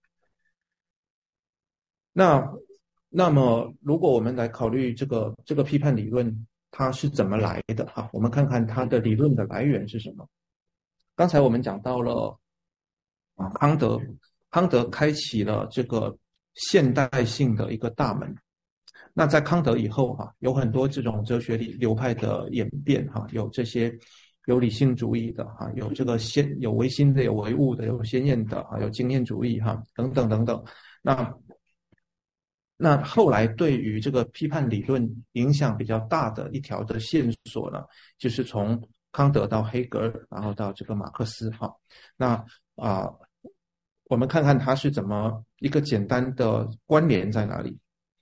那那么，如果我们来考虑这个这个批判理论，它是怎么来的啊？我们看看它的理论的来源是什么。刚才我们讲到了啊，康德，康德开启了这个现代性的一个大门。那在康德以后哈、啊，有很多这种哲学流派的演变哈、啊，有这些有理性主义的哈、啊，有这个先有唯心的，有唯物的，有先验的啊，有经验主义哈、啊，等等等等。那那后来对于这个批判理论影响比较大的一条的线索呢，就是从康德到黑格尔，然后到这个马克思哈。那啊、呃，我们看看他是怎么一个简单的关联在哪里。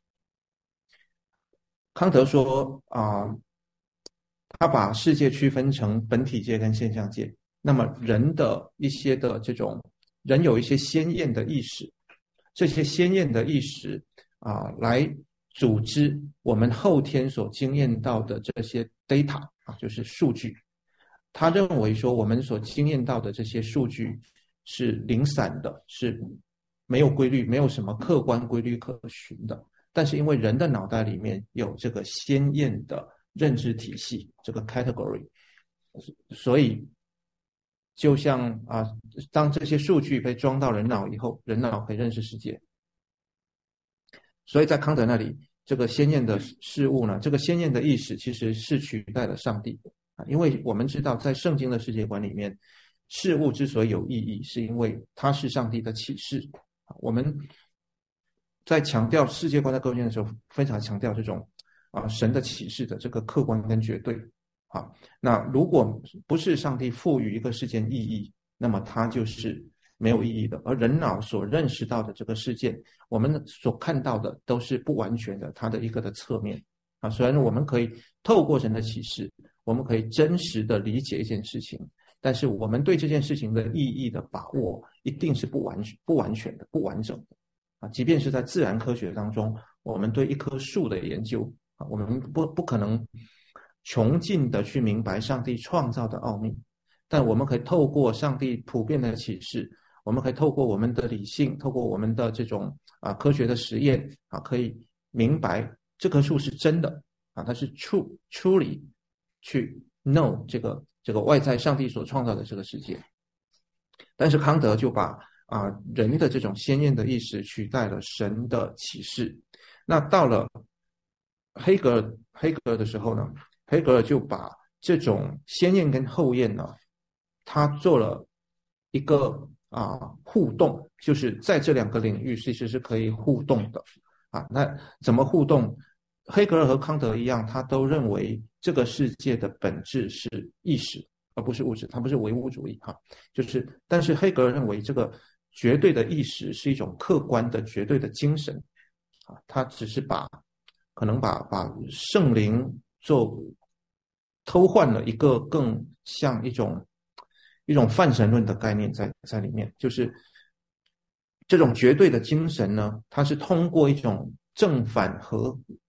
康德说啊、呃，他把世界区分成本体界跟现象界。那么人的一些的这种人有一些鲜艳的意识，这些鲜艳的意识啊，来组织我们后天所经验到的这些 data 啊，就是数据。他认为说，我们所经验到的这些数据是零散的，是没有规律，没有什么客观规律可循的。但是因为人的脑袋里面有这个鲜艳的认知体系，这个 category， 所以就像啊，当这些数据被装到人脑以后，人脑可以认识世界。所以在康德那里，这个鲜艳的事物呢，这个鲜艳的意识其实是取代了上帝啊，因为我们知道，在圣经的世界观里面，事物之所以有意义，是因为它是上帝的启示。我们在强调世界观的构建的时候，非常强调这种啊神的启示的这个客观跟绝对啊。那如果不是上帝赋予一个事件意义，那么它就是没有意义的。而人脑所认识到的这个事件，我们所看到的都是不完全的，它的一个的侧面啊。虽然我们可以透过神的启示，我们可以真实的理解一件事情，但是我们对这件事情的意义的把握，一定是不完不完全的、不完整的啊。即便是在自然科学当中，我们对一棵树的研究啊，我们不不可能穷尽的去明白上帝创造的奥秘，但我们可以透过上帝普遍的启示，我们可以透过我们的理性，透过我们的这种啊科学的实验啊，可以明白这棵树是真的啊，它是 true truly 去 know 这个这个外在上帝所创造的这个世界。但是康德就把啊人的这种鲜艳的意识取代了神的启示。那到了黑格尔黑格尔的时候呢，黑格尔就把这种鲜艳跟后艳呢，他做了一个啊互动，就是在这两个领域其实是可以互动的啊。那怎么互动？黑格尔和康德一样，他都认为这个世界的本质是意识，而不是物质，他不是唯物主义哈。就是，但是黑格尔认为这个绝对的意识是一种客观的、绝对的精神啊，他只是把可能把把圣灵做偷换了一个更像一种一种泛神论的概念在在里面，就是这种绝对的精神呢，它是通过一种正反合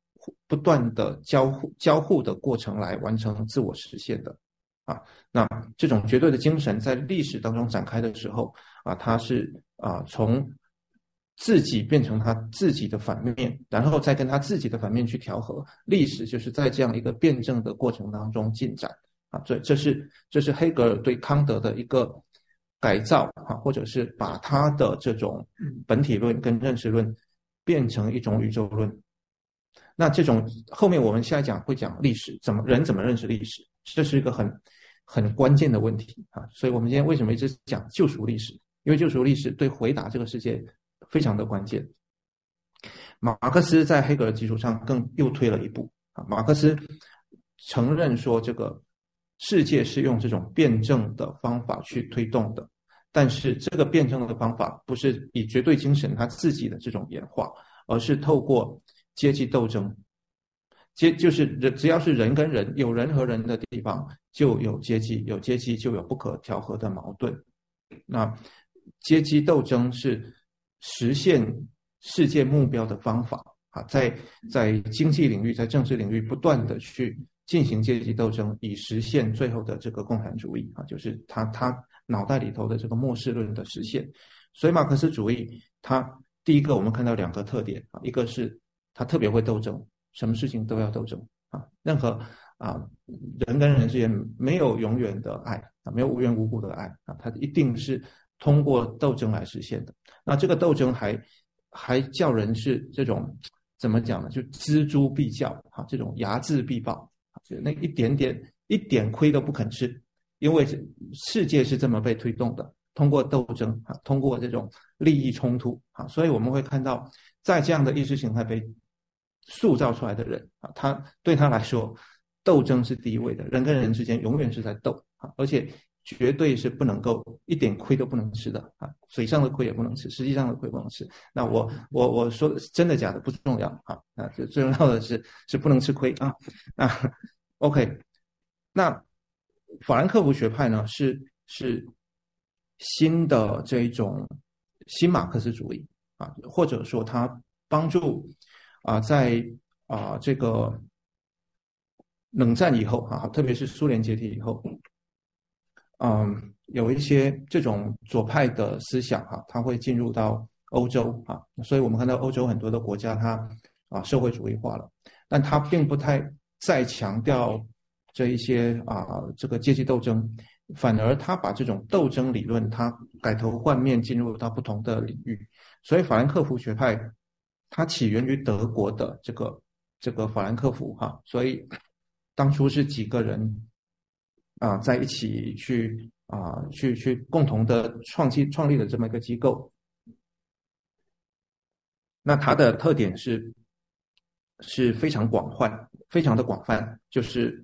不断的交互交互的过程来完成自我实现的啊。那这种绝对的精神在历史当中展开的时候啊，它是啊从自己变成他自己的反面，然后再跟他自己的反面去调和。历史就是在这样一个辩证的过程当中进展啊，所以这是这是黑格尔对康德的一个改造啊，或者是把他的这种本体论跟认识论变成一种宇宙论。那这种后面我们下一讲会讲历史，怎么人怎么认识历史，这是一个很很关键的问题啊。所以我们今天为什么一直讲救赎历史？因为救赎历史对回答这个世界非常的关键。马克思在黑格尔基础上更又推了一步啊，马克思承认说这个世界是用这种辩证的方法去推动的，但是这个辩证的方法不是以绝对精神他自己的这种演化，而是透过阶级斗争。阶就是人，只要是人跟人，有人和人的地方就有阶级，有阶级就有不可调和的矛盾。那阶级斗争是实现世界目标的方法啊，在在经济领域、在政治领域不断的去进行阶级斗争，以实现最后的这个共产主义啊，就是他他脑袋里头的这个末世论的实现。所以马克思主义，它第一个我们看到两个特点啊，一个是他特别会斗争，什么事情都要斗争啊，任何啊人跟人之间没有永远的爱啊，没有无缘无故的爱啊，它一定是通过斗争来实现的。那这个斗争还还叫人是这种怎么讲呢？就锱铢必较啊，这种睚眦必报，那一点点一点亏都不肯吃，因为世界是这么被推动的，通过斗争啊，通过这种利益冲突啊，所以我们会看到，在这样的意识形态被塑造出来的人啊，他对他来说，斗争是第一位的，人跟人之间永远是在斗啊，而且绝对是不能够一点亏都不能吃的啊，水上的亏也不能吃，实际上的亏不能吃。那我我我说的真的假的不重要啊，啊，最重要的是是不能吃亏啊。那 OK， 那法兰克福学派呢是是新的这一种新马克思主义啊，或者说它帮助啊在啊这个冷战以后啊，特别是苏联解体以后。嗯，有一些这种左派的思想哈、啊，它会进入到欧洲啊，所以我们看到欧洲很多的国家它啊社会主义化了，但它并不太再强调这一些啊这个阶级斗争，反而它把这种斗争理论它改头换面进入到不同的领域，所以法兰克福学派它起源于德国的这个这个法兰克福哈、啊，所以当初是几个人。啊，在一起去啊，去去共同的创建创立的这么一个机构。那它的特点是是非常广泛，非常的广泛，就是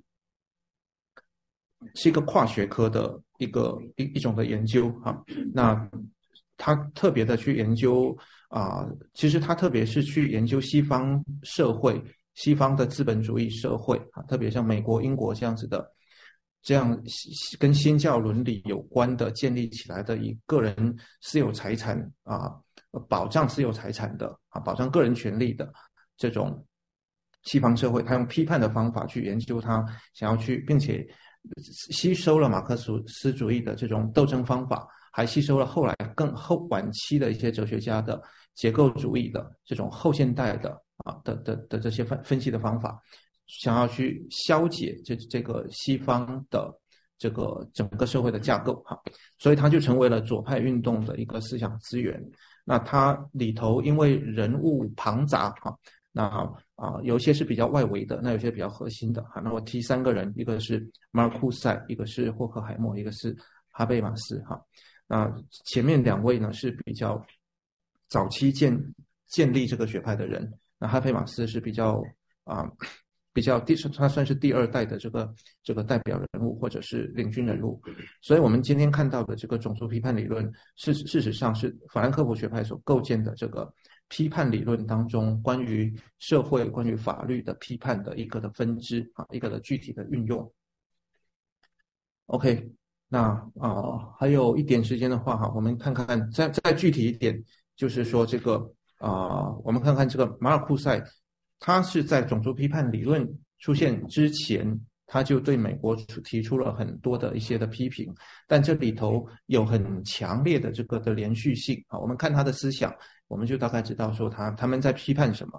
是一个跨学科的一个一一种的研究啊。那他特别的去研究啊，其实他特别是去研究西方社会、西方的资本主义社会啊，特别像美国、英国这样子的。这样跟新教伦理有关的建立起来的以个人私有财产啊，保障私有财产的啊，保障个人权利的这种西方社会，他用批判的方法去研究它，想要去，并且吸收了马克思主义的这种斗争方法，还吸收了后来更后晚期的一些哲学家的结构主义的这种后现代的啊的的的这些分分析的方法。想要去消解这这个西方的这个整个社会的架构哈，所以它就成为了左派运动的一个思想资源。那它里头因为人物庞杂哈，那啊有些是比较外围的，那有些比较核心的哈。那我提三个人，一个是马尔库塞，一个是霍克海默，一个是哈贝马斯哈。那前面两位呢是比较早期建建立这个学派的人，那哈贝马斯是比较啊。比较第，他算是第二代的这个这个代表人物或者是领军人物，所以我们今天看到的这个种族批判理论，事事实上是法兰克福学派所构建的这个批判理论当中关于社会、关于法律的批判的一个的分支啊，一个的具体的运用。OK， 那啊、呃、还有一点时间的话哈，我们看看再再具体一点，就是说这个啊、呃，我们看看这个马尔库塞。 他是在种族批判理论出现之前，他就对美国提出了很多的一些的批评，但这里头有很强烈的这个的连续性啊。我们看他的思想，我们就大概知道说他他们在批判什么。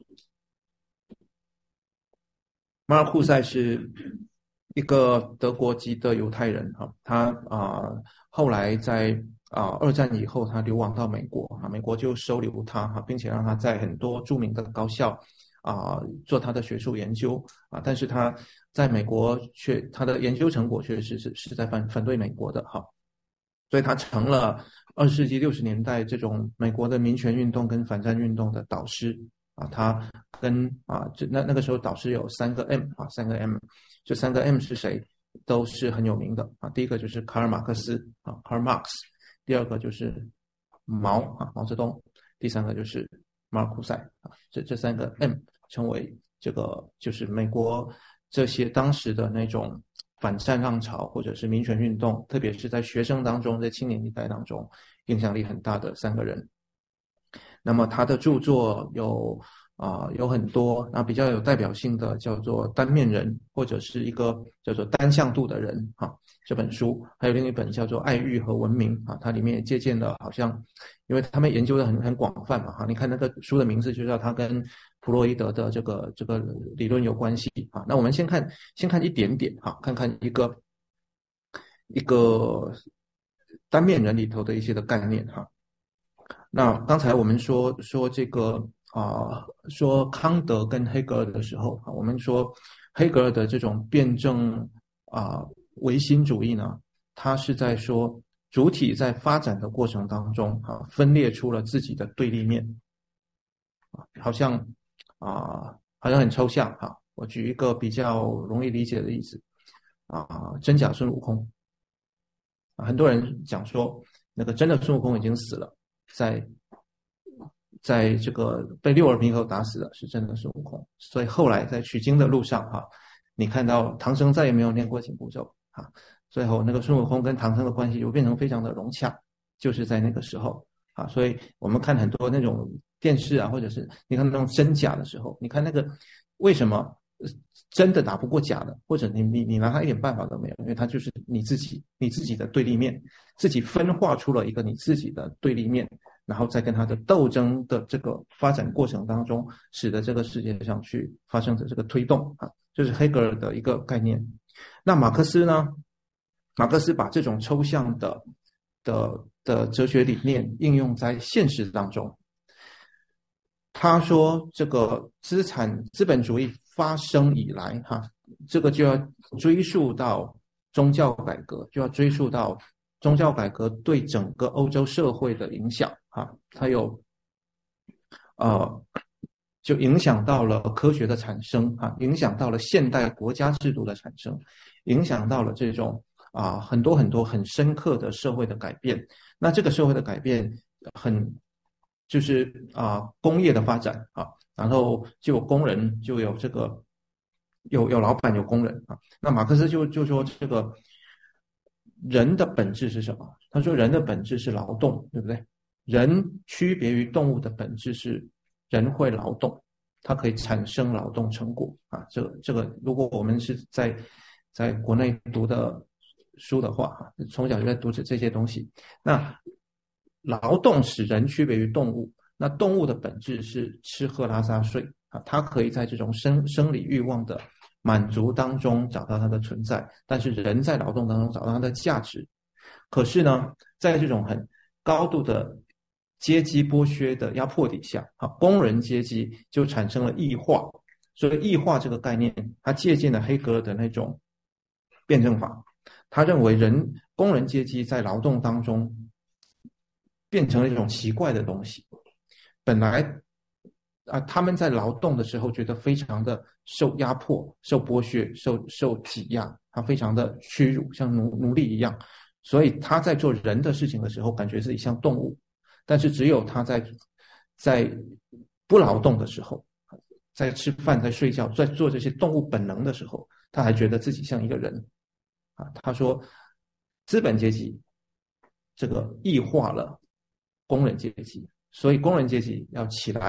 马尔库塞是一个德国籍的犹太人哈，他啊、呃、后来在啊、呃、二战以后，他流亡到美国啊，美国就收留他哈，并且让他在很多著名的高校啊、呃、做他的学术研究啊，但是他在美国却他的研究成果确实是是在反反对美国的哈，所以他成了二十世纪六十年代这种美国的民权运动跟反战运动的导师啊，他跟啊这那那个时候导师有三个 M 啊，三个 M， 这三个 M 是谁都是很有名的啊。第一个就是卡尔马克思啊 ，Karl Marx， 第二个就是毛啊，毛泽东，第三个就是马尔库塞啊，这这三个 M 成为这个就是美国这些当时的那种反战浪潮或者是民权运动，特别是在学生当中，在青年一代当中影响力很大的三个人。那么他的著作有啊、呃、有很多，那比较有代表性的叫做《单面人》或者是一个叫做单向度的人啊这本书，还有另一本叫做《爱欲和文明》啊，它里面也借鉴了好像，因为他们研究的很很广泛嘛哈，你看那个书的名字就知道它跟弗洛伊德的这个这个理论有关系啊。那我们先看先看一点点哈，看看一个一个单面人里头的一些的概念哈。那刚才我们说说这个啊、呃，说康德跟黑格尔的时候啊，我们说黑格尔的这种辩证啊、呃、唯心主义呢，他是在说主体在发展的过程当中啊，分裂出了自己的对立面啊，好像啊、呃、好像很抽象哈。我举一个比较容易理解的例子啊，真假孙悟空啊，很多人讲说那个真的孙悟空已经死了。在在这个被六耳猕猴打死的是真的孙悟空，所以后来在取经的路上哈、啊，你看到唐僧再也没有念过紧箍咒啊，最后那个孙悟空跟唐僧的关系就变成非常的融洽，就是在那个时候啊，所以我们看很多那种电视啊，或者是你看那种真假的时候，你看那个为什么真的打不过假的，或者你你你拿他一点办法都没有，因为他就是你自己你自己的对立面，自己分化出了一个你自己的对立面，然后在跟他的斗争的这个发展过程当中，使得这个世界上去发生的这个推动啊，就是黑格尔的一个概念。那马克思呢？马克思把这种抽象的的的哲学理念应用在现实当中。他说，这个资产资本主义发生以来，哈，这个就要追溯到宗教改革，就要追溯到宗教改革对整个欧洲社会的影响，哈，它有，呃，就影响到了科学的产生，哈，影响到了现代国家制度的产生，影响到了这种啊、呃、很多很多很深刻的社会的改变。那这个社会的改变很。就是啊、呃，工业的发展啊，然后就有工人，就有这个有有老板，有工人啊。那马克思就就说这个人的本质是什么？他说人的本质是劳动，对不对？人区别于动物的本质是人会劳动，它可以产生劳动成果啊。这个这个，如果我们是在在国内读的书的话啊，从小就在读这这些东西，那。劳动使人区别于动物，那动物的本质是吃喝拉撒睡啊，它可以在这种生生理欲望的满足当中找到它的存在，但是人在劳动当中找到它的价值。可是呢，在这种很高度的阶级剥削的压迫底下啊，工人阶级就产生了异化。所以异化这个概念，它借鉴了黑格尔的那种辩证法，他认为人工人阶级在劳动当中变成了一种奇怪的东西。本来啊，他们在劳动的时候觉得非常的受压迫、受剥削、受受挤压，他非常的屈辱，像奴奴隶一样。所以他在做人的事情的时候，感觉自己像动物。但是只有他在在不劳动的时候，在吃饭、在睡觉、在做这些动物本能的时候，他还觉得自己像一个人。啊，他说，资本阶级这个异化了工人阶级，所以工人阶级要起来，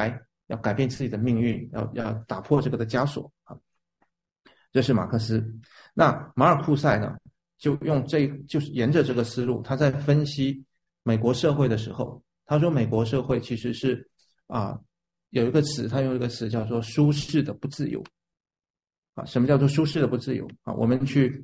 要改变自己的命运，要要打破这个的枷锁啊。这是马克思。那马尔库塞呢，就用这就是沿着这个思路，他在分析美国社会的时候，他说美国社会其实是啊有一个词，他用一个词叫做舒适的不自由啊。什么叫做舒适的不自由啊？我们去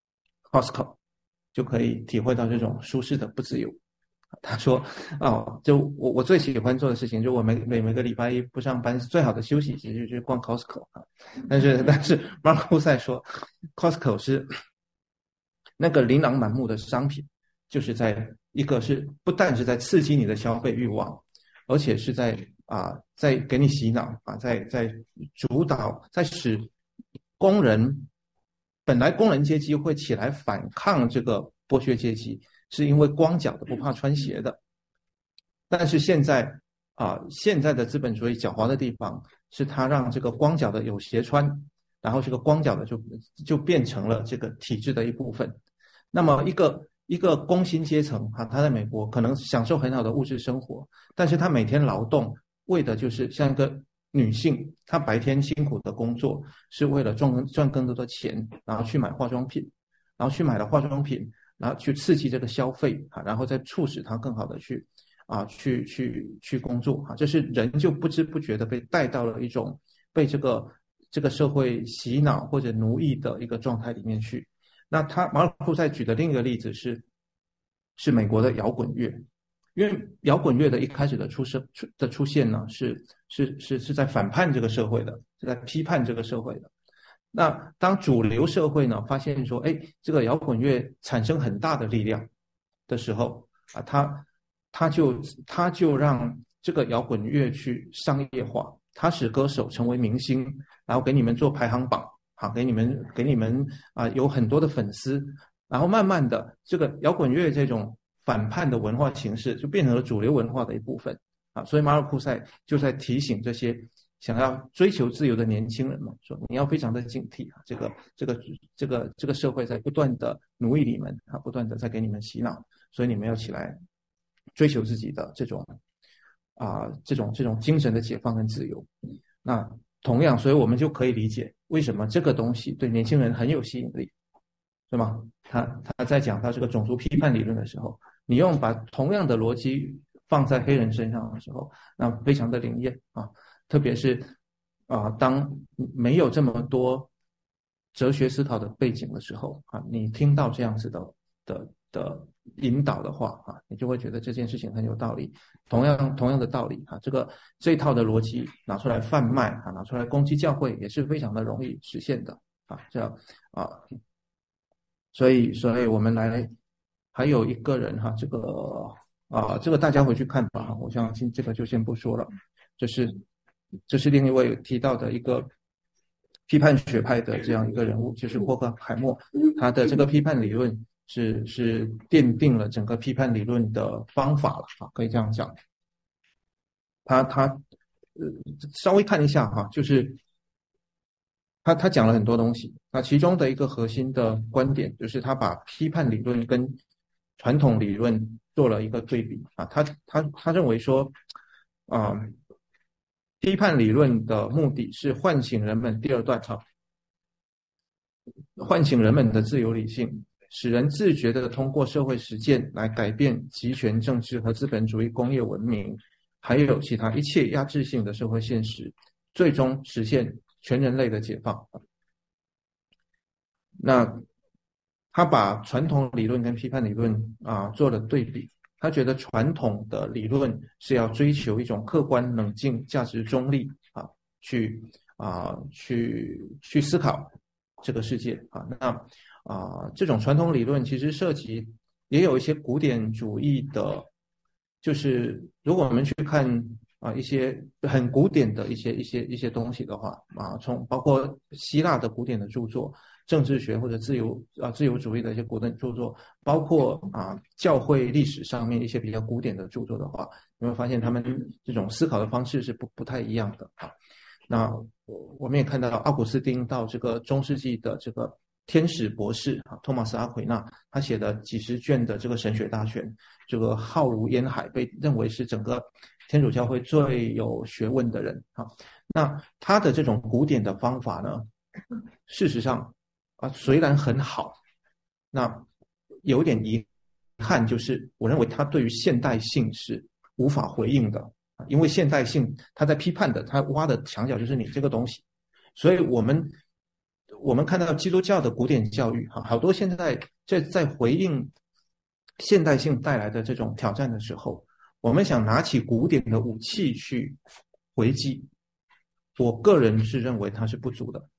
Costco 就可以体会到这种舒适的不自由。他说哦，就我我最喜欢做的事情，就我每每每个礼拜一不上班，最好的休息其实就是逛 Costco 啊。但是但是马尔库塞说 Costco 是那个琳琅满目的商品，就是在一个是不但是在刺激你的消费欲望，而且是在啊在给你洗脑啊，在在主导，在使工人本来工人阶级会起来反抗这个剥削阶级，是因为光脚的不怕穿鞋的。但是现在啊，现在的资本主义狡猾的地方是它让这个光脚的有鞋穿，然后这个光脚的就就变成了这个体制的一部分。那么一个一个工薪阶层啊，他在美国可能享受很好的物质生活，但是他每天劳动为的就是像一个女性，她白天辛苦的工作是为了赚赚更多的钱，然后去买化妆品，然后去买了化妆品，然后去刺激这个消费啊，然后再促使他更好的去啊去去去工作啊。这是人就不知不觉的被带到了一种被这个这个社会洗脑或者奴役的一个状态里面去。那他马尔库塞举的另一个例子是是美国的摇滚乐。因为摇滚乐的一开始的出生的出现呢，是是是是在反叛这个社会的，是在批判这个社会的。那当主流社会呢发现说，哎，这个摇滚乐产生很大的力量的时候啊，他他就他就让这个摇滚乐去商业化，他使歌手成为明星，然后给你们做排行榜，好，给你们给你们啊有很多的粉丝，然后慢慢的这个摇滚乐这种反叛的文化形式就变成了主流文化的一部分啊。所以马尔库塞就在提醒这些想要追求自由的年轻人们说，你要非常的警惕啊，这个这个这个这个社会在不断的奴役你们啊，不断的在给你们洗脑，所以你们要起来追求自己的这种啊这种这种精神的解放跟自由。那同样，所以我们就可以理解为什么这个东西对年轻人很有吸引力，是吗？他他在讲到这个种族批判理论的时候，你用把同样的逻辑放在黑人身上的时候，那非常的灵验啊。特别是啊、呃，当没有这么多哲学思考的背景的时候啊，你听到这样子的的的引导的话啊，你就会觉得这件事情很有道理。同样同样的道理啊，这个这一套的逻辑拿出来贩卖啊，拿出来攻击教会也是非常的容易实现的啊，这样啊，所以所以我们来还有一个人哈，这个啊，这个大家回去看吧，我相信这个就先不说了，这是。这是另一位提到的一个批判学派的这样一个人物，就是霍克海默。他的这个批判理论是是奠定了整个批判理论的方法了啊，可以这样讲。他他呃稍微看一下哈，就是他他讲了很多东西。那其中的一个核心的观点就是他把批判理论跟传统理论做了一个对比啊。他他他认为说啊。呃批判理论的目的是唤醒人们第二段哈，唤醒人们的自由理性，使人自觉地通过社会实践来改变集权政治和资本主义工业文明，还有其他一切压制性的社会现实，最终实现全人类的解放。那他把传统理论跟批判理论啊做了对比。他觉得传统的理论是要追求一种客观、冷静、价值中立啊，去啊去去思考这个世界啊。那啊这种传统理论其实涉及也有一些古典主义的，就是如果我们去看啊一些很古典的一些一些一些东西的话啊，从包括希腊的古典的著作。政治学或者自由啊自由主义的一些古典著作，包括啊教会历史上面一些比较古典的著作的话，你会发现他们这种思考的方式是不不太一样的啊。那我们也看到奥古斯丁到这个中世纪的这个天使博士啊，托马斯阿奎那，他写的几十卷的这个神学大全，这个浩如烟海，被认为是整个天主教会最有学问的人啊。那他的这种古典的方法呢，事实上啊虽然很好，那有点遗憾，就是我认为他对于现代性是无法回应的，因为现代性他在批判的，他挖的墙角就是你这个东西。所以我们我们看到基督教的古典教育哈，好多现在在在回应现代性带来的这种挑战的时候，我们想拿起古典的武器去回击，我个人是认为它是不足的。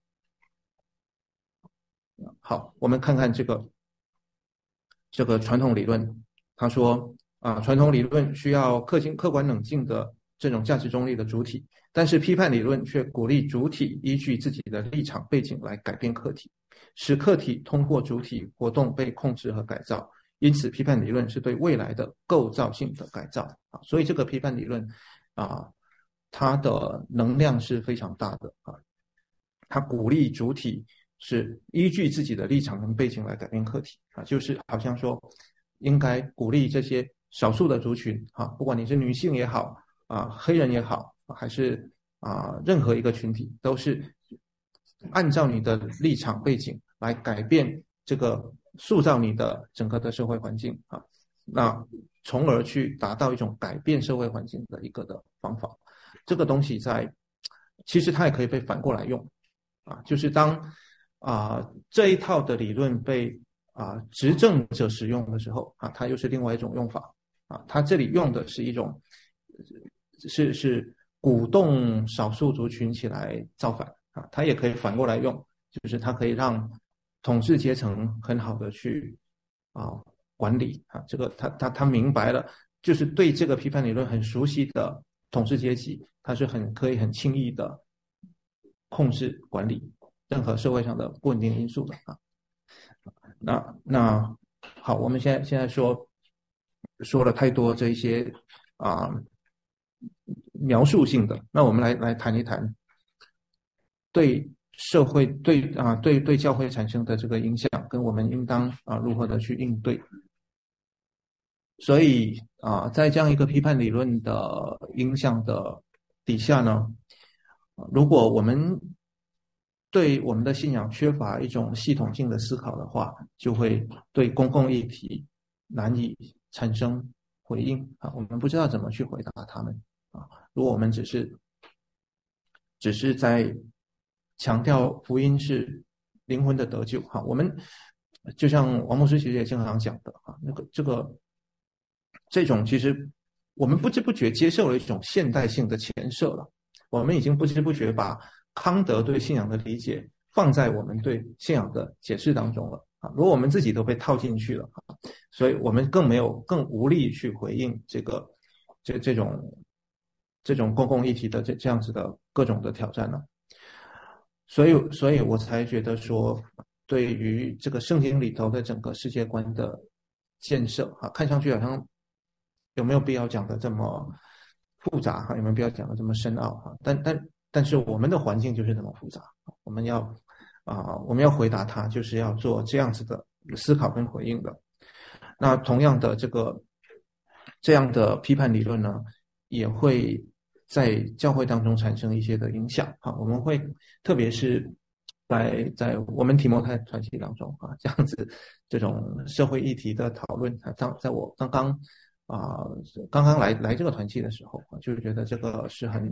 好，我们看看这个这个传统理论，他说啊，传统理论需要客观客观冷静的这种价值中立的主体，但是批判理论却鼓励主体依据自己的立场背景来改变客体，使客体通过主体活动被控制和改造。因此批判理论是对未来的构造性的改造啊，所以这个批判理论啊，它的能量是非常大的啊，它鼓励主体是依据自己的立场跟背景来改变客体啊，就是好像说应该鼓励这些少数的族群啊，不管你是女性也好啊，黑人也好，还是啊任何一个群体，都是按照你的立场背景来改变这个塑造你的整个的社会环境啊，那从而去达到一种改变社会环境的一个的方法。这个东西在其实它也可以被反过来用啊，就是当啊这一套的理论被啊执政者使用的时候啊，它又是另外一种用法啊，它这里用的是一种是是鼓动少数族群起来造反啊，它也可以反过来用，就是它可以让统治阶层很好的去啊管理啊，这个他他他明白了，就是对这个批判理论很熟悉的统治阶级，他是很可以很轻易的控制管理任何社会上的不稳定因素的啊。那那好，我们现在现在说说了太多这一些啊描述性的，那我们来来谈一谈对社会对啊对对教会产生的这个影响，跟我们应当啊如何的去应对。所以啊，在这样一个批判理论的影响的底下呢，如果我们对我们的信仰缺乏一种系统性的思考的话，就会对公共议题难以产生回应啊，我们不知道怎么去回答他们啊。如果我们只是只是在强调福音是灵魂的得救哈，我们就像王牧师其实也经常讲的啊，那个这个这种其实我们不知不觉接受了一种现代性的前设了，我们已经不知不觉把康德对信仰的理解放在我们对信仰的解释当中了啊，如果我们自己都被套进去了啊，所以我们更没有更无力去回应这个这这种这种公共议题的这这样子的各种的挑战了。所以，所以我才觉得说，对于这个圣经里头的整个世界观的建设啊，看上去好像有没有必要讲的这么复杂哈？有没有必要讲的这么深奥哈？但但但是我们的环境就是这么复杂，我们要啊、呃，我们要回答它，就是要做这样子的思考跟回应的。那同样的，这个这样的批判理论呢，也会在教会当中产生一些的影响啊，我们会特别是在在我们提摩太传奇当中啊，这样子这种社会议题的讨论啊，当在我刚刚啊刚刚来来这个团契的时候啊，就觉得这个是很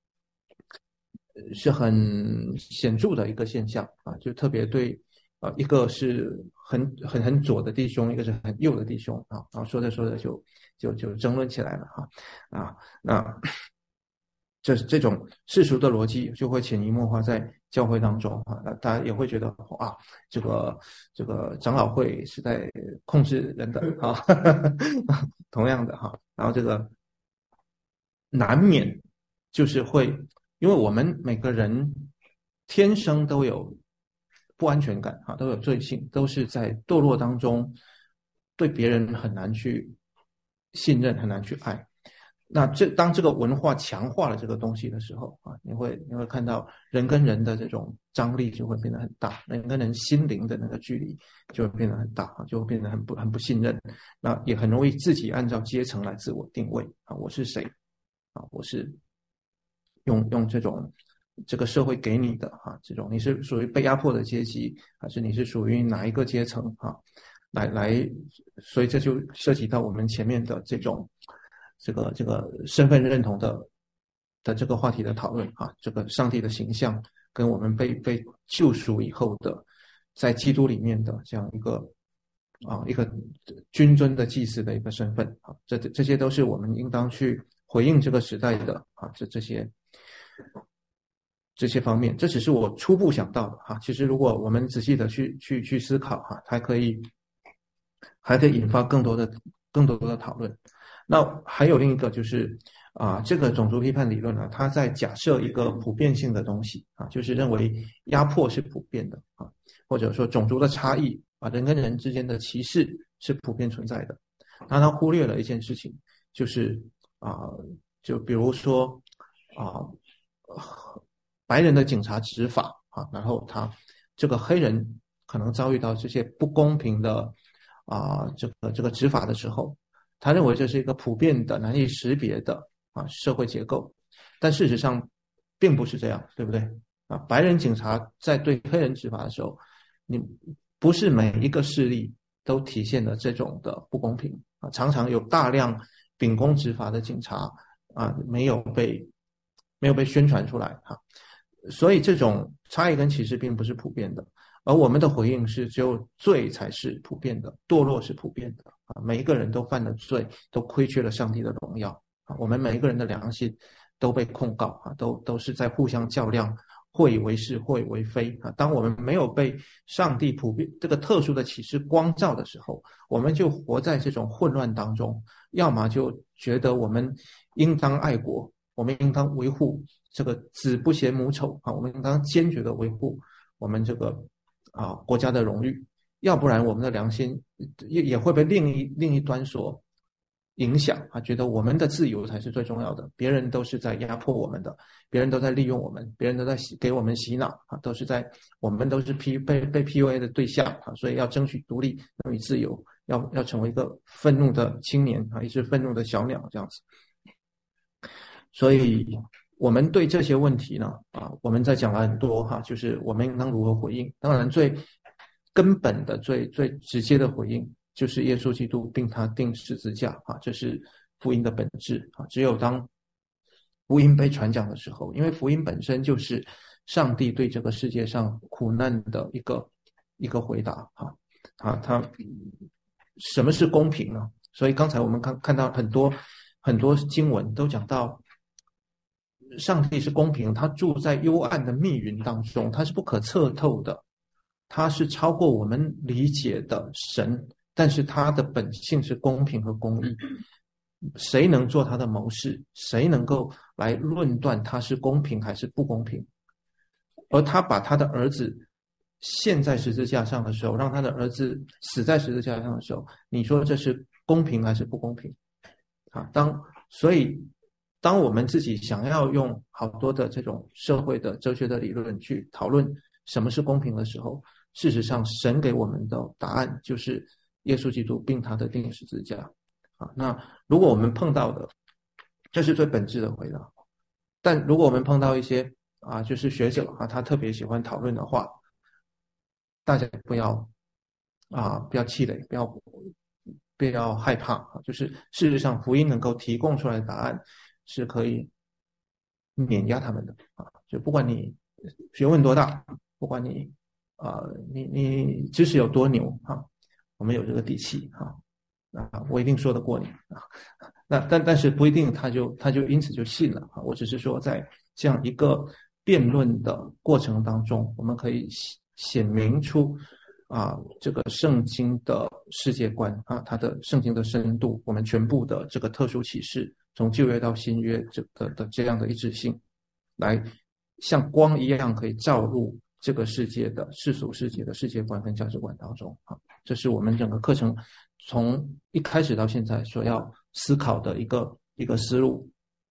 是很显著的一个现象啊，就特别对啊，一个是很很很左的弟兄，一个是很右的弟兄啊，然后说着说着就就就争论起来了哈啊，那。这这种世俗的逻辑就会潜移默化在教会当中啊，那大家也会觉得啊，这个这个长老会是在控制人的啊，同样的哈，然后这个难免就是会，因为我们每个人天生都有不安全感啊，都有罪性，都是在堕落当中对别人很难去信任，很难去爱。那这当这个文化强化了这个东西的时候啊，你会你会看到人跟人的这种张力就会变得很大，人跟人心灵的那个距离就会变得很大啊，就会变得很不很不信任，那也很容易自己按照阶层来自我定位啊，我是谁啊，我是用用这种这个社会给你的啊，这种你是属于被压迫的阶级，还是你是属于哪一个阶层啊？来来，所以这就涉及到我们前面的这种这个这个身份认同的的这个话题的讨论啊，这个上帝的形象跟我们被被救赎以后的在基督里面的这样一个啊一个君尊的祭司的一个身份啊，这这些都是我们应当去回应这个时代的啊这这些。这些方面，这只是我初步想到的哈。其实如果我们仔细的去去去思考哈，还可以还可以引发更多的更多的讨论。那还有另一个就是啊，这个种族批判理论呢，它在假设一个普遍性的东西啊，就是认为压迫是普遍的啊，或者说种族的差异啊，人跟人之间的歧视是普遍存在的。那他忽略了一件事情，就是啊，就比如说啊。白人的警察执法啊，然后他这个黑人可能遭遇到这些不公平的啊，这个这个执法的时候，他认为这是一个普遍的难以识别的啊社会结构，但事实上并不是这样，对不对？啊，白人警察在对黑人执法的时候，你不是每一个事例都体现了这种的不公平啊，常常有大量秉公执法的警察啊没有被没有被宣传出来啊。所以这种差异跟歧视并不是普遍的，而我们的回应是只有罪才是普遍的，堕落是普遍的啊！每一个人都犯了罪，都亏缺了上帝的荣耀啊！我们每一个人的良心都被控告啊，都都是在互相较量，或以为是，或以为非啊！当我们没有被上帝普遍这个特殊的启示光照的时候，我们就活在这种混乱当中，要么就觉得我们应当爱国，我们应当维护这个子不嫌母丑啊，我们应当坚决的维护我们这个啊国家的荣誉，要不然我们的良心也也会被另一另一端所影响啊，觉得我们的自由才是最重要的，别人都是在压迫我们的，别人都在利用我们，别人都在给我们洗脑啊，都是在我们都是 P 被被 P U A 的对象啊，所以要争取独立，争取自由，要要成为一个愤怒的青年啊，一只愤怒的小鸟这样子。所以我们对这些问题呢，啊，我们在讲了很多哈，就是我们应当如何回应。当然，最根本的、最最直接的回应，就是耶稣基督并他钉十字架啊，这是福音的本质啊。只有当福音被传讲的时候，因为福音本身就是上帝对这个世界上苦难的一个一个回答啊啊，他什么是公平呢？所以刚才我们看看到很多很多经文都讲到。上帝是公平，他住在幽暗的密云当中，他是不可测透的，他是超过我们理解的神，但是他的本性是公平和公义。谁能做他的谋士？谁能够来论断他是公平还是不公平？而他把他的儿子献在十字架上的时候，让他的儿子死在十字架上的时候，你说这是公平还是不公平？啊，当所以。当我们自己想要用好多的这种社会的哲学的理论去讨论什么是公平的时候，事实上神给我们的答案就是耶稣基督并他的钉十字架啊。那如果我们碰到的，这是最本质的回答。但如果我们碰到一些啊，就是学者啊，他特别喜欢讨论的话，大家不要啊，不要气馁，不要不要害怕啊。就是事实上，福音能够提供出来的答案。是可以碾压他们的啊！就不管你学问多大，不管你啊、呃，你你知识有多牛啊，我们有这个底气啊，啊，我一定说得过你啊。那但但是不一定他就他就因此就信了啊。我只是说，在这样一个辩论的过程当中，我们可以显明出啊这个圣经的世界观啊，它的圣经的深度，我们全部的这个特殊启示。从旧约到新约这个的这样的一致性，来像光一样可以照入这个世界的世俗世界的世界观跟价值观当中啊，这是我们整个课程从一开始到现在所要思考的一个一个思路。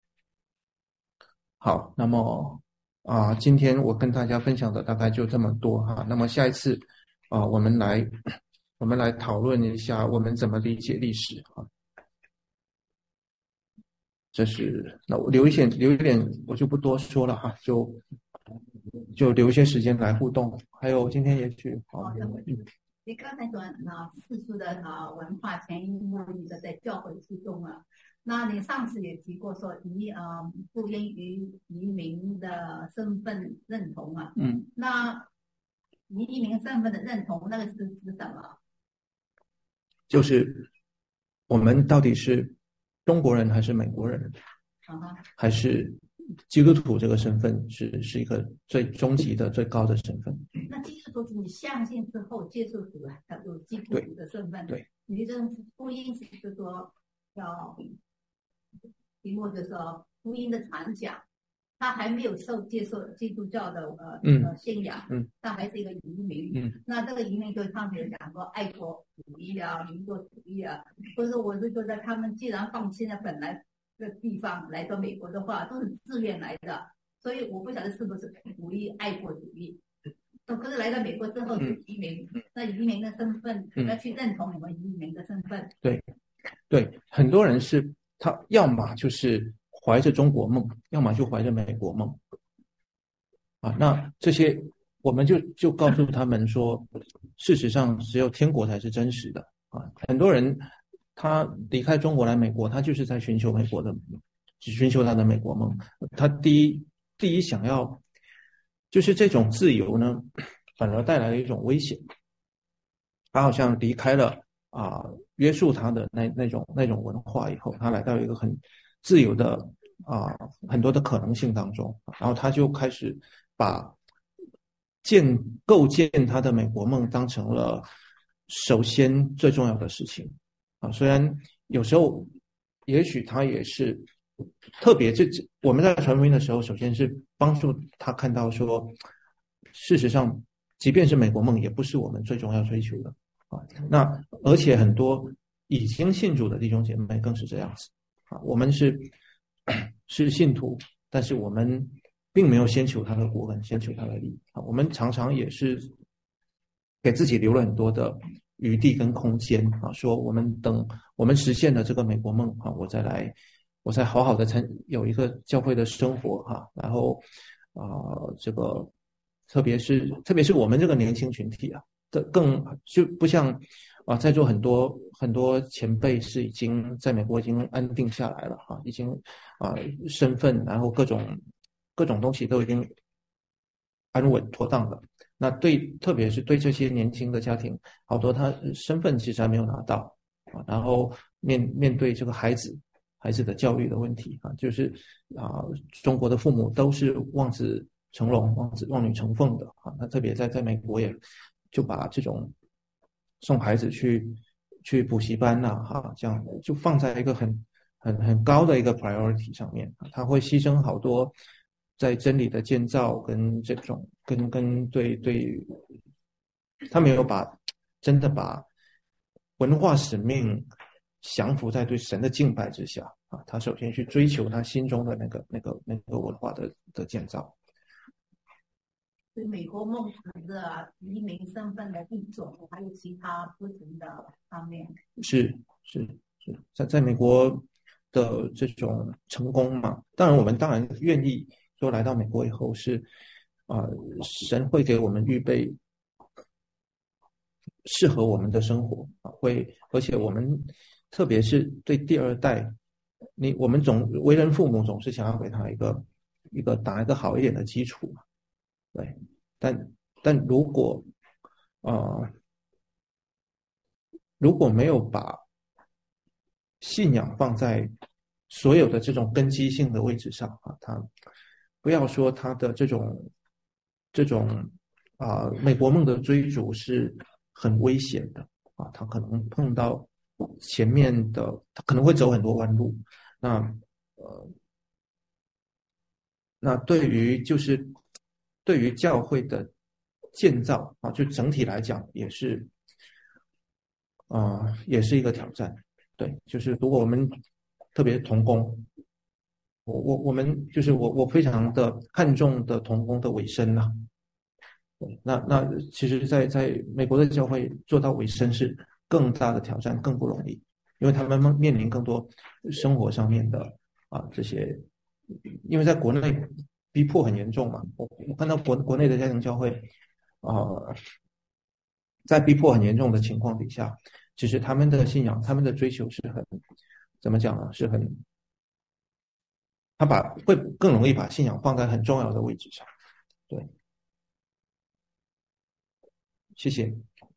好，那么啊，今天我跟大家分享的大概就这么多哈。那么下一次啊，我们来我们来讨论一下我们怎么理解历史啊。 这是那我留一些留一点，我就不多说了哈，就就留一些时间来互动。还有今天也许好，嗯， 你刚才说啊，世俗的啊文化潜移默化的在教会之中啊，那你上次也提过说移啊不因于移民的身份认同啊， 嗯， 那移民身份的认同那个是指什么？ 就是我们到底是中国人还是美国人， 啊哈， 还是基督徒这个身份是是一个最终极的最高的身份。 那基督徒是你相信之后接受主啊，他有基督徒的身份。 对， 你这种福音是就是说要题目就是说福音的传讲，他还没有受接受基督教的呃、 嗯、 呃信仰， 嗯， 他还是一个移民。 嗯， 那这个移民就是他们有讲过爱国主义啊、民族主义啊，或者我是觉得他们既然放弃了本来的地方来到美国的话，都是自愿来的，所以我不晓得是不是鼓励爱国主义。可是来到美国之后是移民，嗯、那移民的身份要去认同你们移民的身份。 对，对，很多人是他要么就是怀着中国梦，要么就怀着美国梦。啊，那这些我们就就告诉他们说，事实上只有天国才是真实的啊。很多人他离开中国来美国，他就是在寻求美国的，寻求他的美国梦。他第一第一想要就是这种自由呢，反而带来了一种危险。他好像离开了啊、呃、约束他的那那种那种文化以后，他来到一个很自由的啊、呃、很多的可能性当中，然后他就开始把建构建他的美国梦当成了首先最重要的事情啊。虽然有时候也许他也是特别，这我们在传福音的时候，首先是帮助他看到说，事实上即便是美国梦也不是我们最重要追求的啊。那而且很多已经信主的弟兄姐妹更是这样子啊。我们是是信徒，但是我们并没有先求他的国跟先求他的利啊。我们常常也是给自己留了很多的余地跟空间啊，说我们等我们实现了这个美国梦啊，我再来，我再好好的参有一个教会的生活哈、啊，然后啊、呃，这个特别是特别是我们这个年轻群体啊，的更就不像啊，在座很多很多前辈是已经在美国已经安定下来了哈、啊，已经啊身份然后各种各种东西都已经安稳妥当了。那对，特别是对这些年轻的家庭，好多他身份其实还没有拿到啊，然后面面对这个孩子孩子的教育的问题啊，就是啊，中国的父母都是望子成龙、望子望女成凤的啊。那特别在在美国也就把这种送孩子去去补习班呐、啊，哈，这样就放在一个很很很高的一个 priority 上面，他会牺牲好多在真理的建造跟这种跟跟对对，他没有把真的把文化使命降服在对神的敬拜之下啊，他首先去追求他心中的那个那个那个文化的的建造。 是美国梦指的移民身份的一种，还有其他不同的方面。 是是是，在在美国的这种成功嘛，当然我们当然愿意说来到美国以后是啊、呃，神会给我们预备适合我们的生活啊，会而且我们特别是对第二代，你我们总为人父母总是想要给他一个一个打一个好一点的基础嘛，对，但但如果啊、呃、如果没有把信仰放在所有的这种根基性的位置上啊，他不要说他的这种这种啊、呃、美国梦的追逐是很危险的啊，他可能碰到前面的，他可能会走很多弯路。那呃，那对于就是对于教会的建造啊，就整体来讲也是啊、呃，也是一个挑战。对，就是如果我们特别同工，我我我们就是我我非常的看重的同工的委身呐。对，那那其实在，在在美国的教会做到委身是更大的挑战，更不容易，因为他们面临更多生活上面的啊这些，因为在国内逼迫很严重嘛，我我看到国国内的家庭教会，呃，在逼迫很严重的情况底下，其实他们的信仰、他们的追求是很怎么讲呢？是很他把会更容易把信仰放在很重要的位置上。对，谢谢。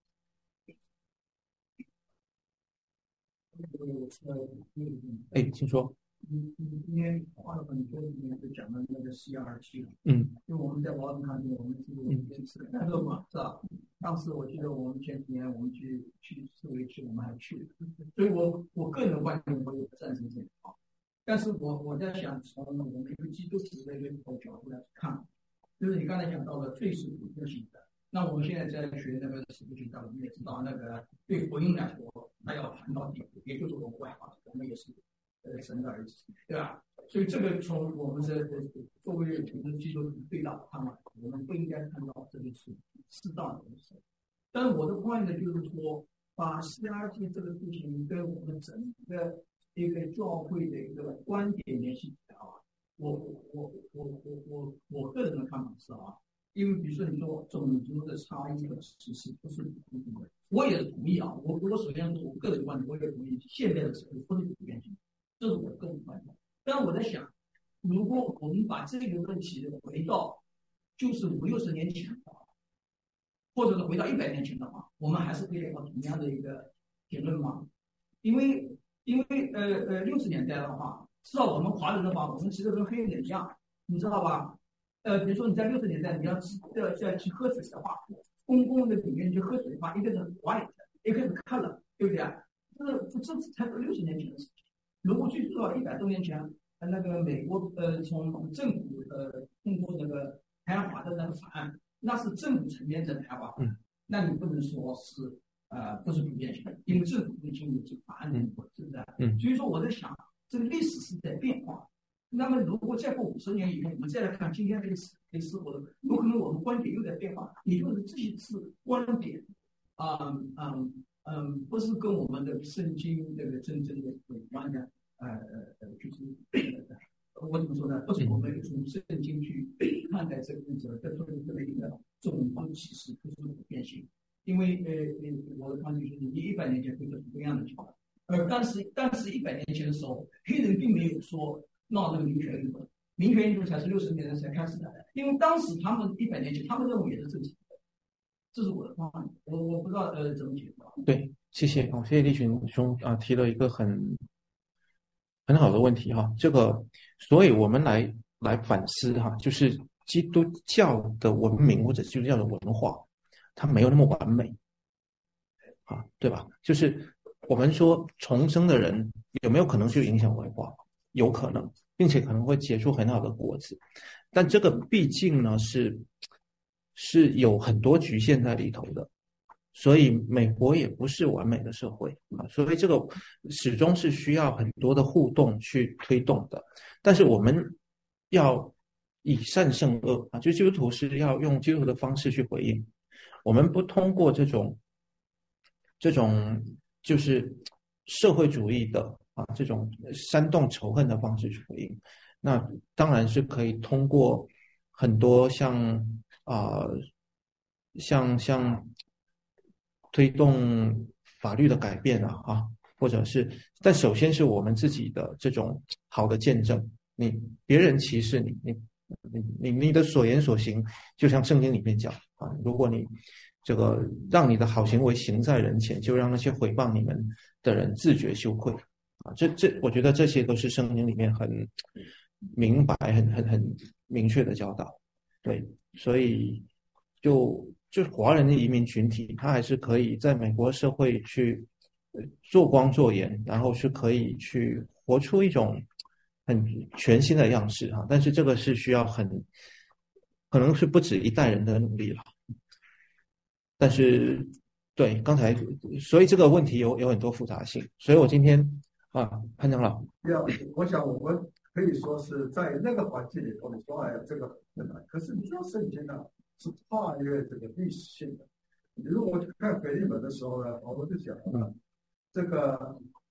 哎，请说。 今今天花了很多时间就讲了那个 C R T， 嗯， 因为我们在华盛顿，我们是坚持的那个嘛，是吧？当时我记得我们前几年我们去去四维区，我们还去了，所以我我个人观点我也不赞成这个，但是我我在想从我们一个基督徒的一个角度来看，就是你刚才讲到的最是普遍性的。那我们现在在学那个使徒行传，我们也知道那个对福音来说，那要传到底，也就是我们外化，我们也是。呃，神的儿子，对吧？所以这个从我们的作为我们基督徒对待他们，我们不应该看到这个是适当的东西。但是我的观点就是说，把 C R T 这个事情跟我们整个一个教会的一个观点联系起来啊，我我我我我我我个人的看法是啊，因为比如说你说种族的差异的实施不是普遍性的，我也同意啊。我我首先说我个人观点，我也同意现在的社会不是普遍性的。这是我个人观点，但我在想，如果我们把这个问题回到就是五六十年前的话，或者是回到一百年前的话，我们还是可以得到同样的一个结论吗？因为因为呃呃六十年代的话，至少我们华人的话，我们其实跟黑人一样，你知道吧？呃，比如说你在六十年代你要要要去喝水的话，公共的里面去喝水的话，一个是 white， 一个是 color， 对不对？这这这才是六十年前的事情。如果去到一百多年前，那个美国呃从政府呃通过那个台湾法的那个法案，那是政府层面的台湾法， 嗯， 那你不能说是呃不是普遍性的，因为政府已经有这个法案的，是不是？ 嗯， 所以说我在想，这个历史是在变化。那么如果再过五十年以后，我们再来看今天这个史历史活动，有可能我们观点又在变化。也就是这些是观点，啊嗯嗯嗯，不是跟我们的圣经这个真正的有关的。呃呃就是、呃、我怎么说呢？不是我们从圣经去看待这个问题，在做这个一个种族歧视不是普遍性，因为呃我的观点就是，你一百年前会是不一样的情况，呃，但是但是一百年前的时候，黑人并没有说闹那个民权运动，民权运动才是六十年代才开始的，因为当时他们一百年前他们认为也是正常的，这是我的观点，我我不知道呃怎么解读。 对，谢谢哦，谢谢立群兄啊提了一个很。很好的问题哈，这个，所以我们来来反思哈，就是基督教的文明或者基督教的文化，它没有那么完美，啊，对吧？就是我们说重生的人有没有可能去影响文化？有可能，并且可能会结出很好的果子，但这个毕竟呢是是有很多局限在里头的。所以美国也不是完美的社会啊，所以这个始终是需要很多的互动去推动的。但是我们要以善胜恶啊，就基督徒是要用基督徒的方式去回应。我们不通过这种这种就是社会主义的啊这种煽动仇恨的方式去回应。那当然是可以通过很多像啊、呃、像像。推动法律的改变啊，啊，或者是，但首先是我们自己的这种好的见证。你别人歧视你，你你你你的所言所行，就像圣经里面讲啊，如果你这个让你的好行为行在人前，就让那些诽谤你们的人自觉羞愧啊。这这，我觉得这些都是圣经里面很明白、很很很明确的教导。对，所以就。就是华人的移民群体，他还是可以在美国社会去做光做盐，然后是可以去活出一种很全新的样式哈。但是这个是需要很可能是不止一代人的努力了。但是对刚才，所以这个问题有有很多复杂性，所以我今天啊，潘长老， 要我想我们可以说是在那个环境里头，你说哎这个很难，可是你说圣经呢？是跨越这个历史性的。你如果去看腓利门的时候呢，保罗就讲了，这个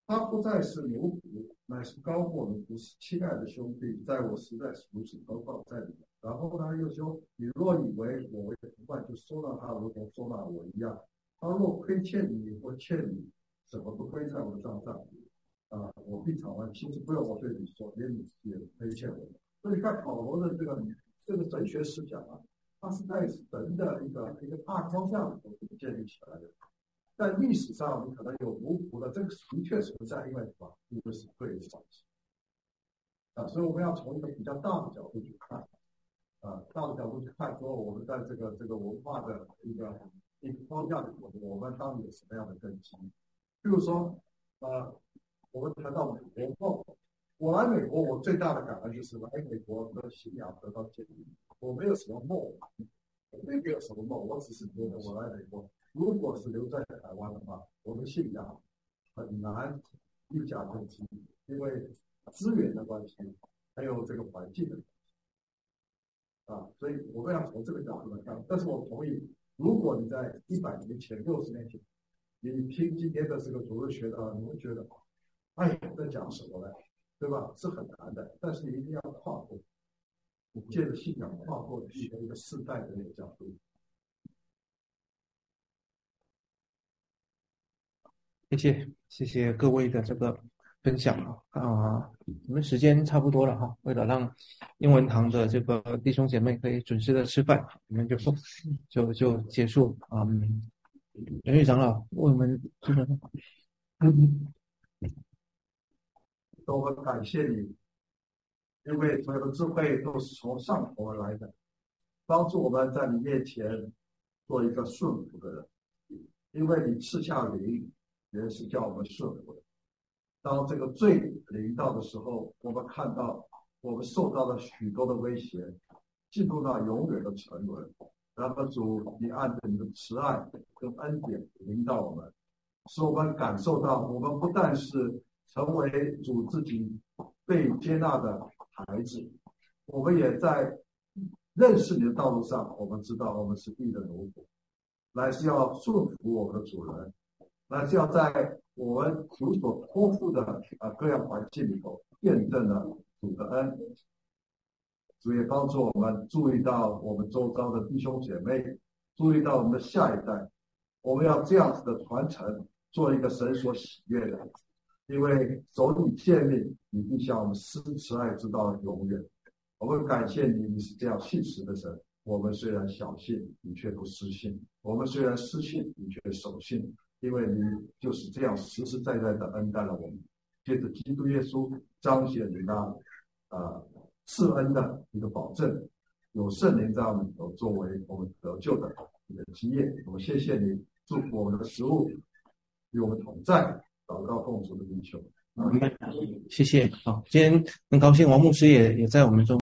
他不再是奴仆，乃是高过奴仆，是亲爱的兄弟，在我实在是如此，何况在你们。然后他又说：你若以为我为同伴，就收纳他，如同收纳我一样。他若亏欠你，我欠你，什么不归在我的账上？啊，我必偿还。其实不用我对你说，连你也亏欠我。所以你看保罗的这个这个神学思想啊，它是在神的一个一个大框架里头建立起来的。在历史上，你可能有奴仆的，这个的确存在，因为什么？因为是罪的关系啊，所以我们要从一个比较大的角度去看啊，大的角度去看，说我们在这个这个文化的一个一个框架里头，我们到底有什么样的根基？比如说，呃，我们谈到美国后，我来美国，我最大的感恩就是来美国的信仰得到建立。我没有什么梦，我并没有什么梦，我只是觉得我来美国。如果是留在台湾的话，我的信仰很难立下根基，因为资源的关系，还有这个环境的关系啊，所以我们要从这个角度来看。但是我同意，如果你在一百年前、六十年前，你听今天的这个主日学的，你会觉得，哎呀，在讲什么呢？对吧？是很难的，但是你一定要跨过，借着信仰跨过一个一个世代的那个角度。 谢谢谢谢各位的这个分享啊啊，我们时间差不多了哈，为了让英文堂的这个弟兄姐妹可以准时的吃饭，我们就就就结束啊。嗯，袁玉长老为我们这个，嗯， 都很感谢你，因为所有的智慧都是从上头而来的，帮助我们在你面前做一个顺服的人，因为你赐下灵。也是叫我们顺服的。当这个罪临到的时候，我们看到我们受到了许多的威胁，进入到永远的沉沦。然后主，你按着你的慈爱跟恩典临到我们，使我们感受到，我们不但是成为主自己被接纳的孩子，我们也在认识你的道路上，我们知道我们是义的奴仆，乃是要顺服我们的主人。那是要在我们主所托付的啊各样环境里头验证了主的恩，主也帮助我们注意到我们周遭的弟兄姐妹，注意到我们的下一代，我们要这样子的传承，做一个神所喜悦的，因为守你诫命，你必向我们施慈爱直到永远。我们感谢你，你是这样信实的神。我们虽然小信，你却不失信；我们虽然失信，你却守信。因为你就是这样实实在在的恩待了我们，借着基督耶稣彰显你那呃赐恩的一个保证，有圣灵在我们里头作为我们得救的一个基业。我们谢谢你，祝福我们的食物与我们同在，祷告奉主的名求。 谢谢。好，今天很高兴王牧师也也在我们中。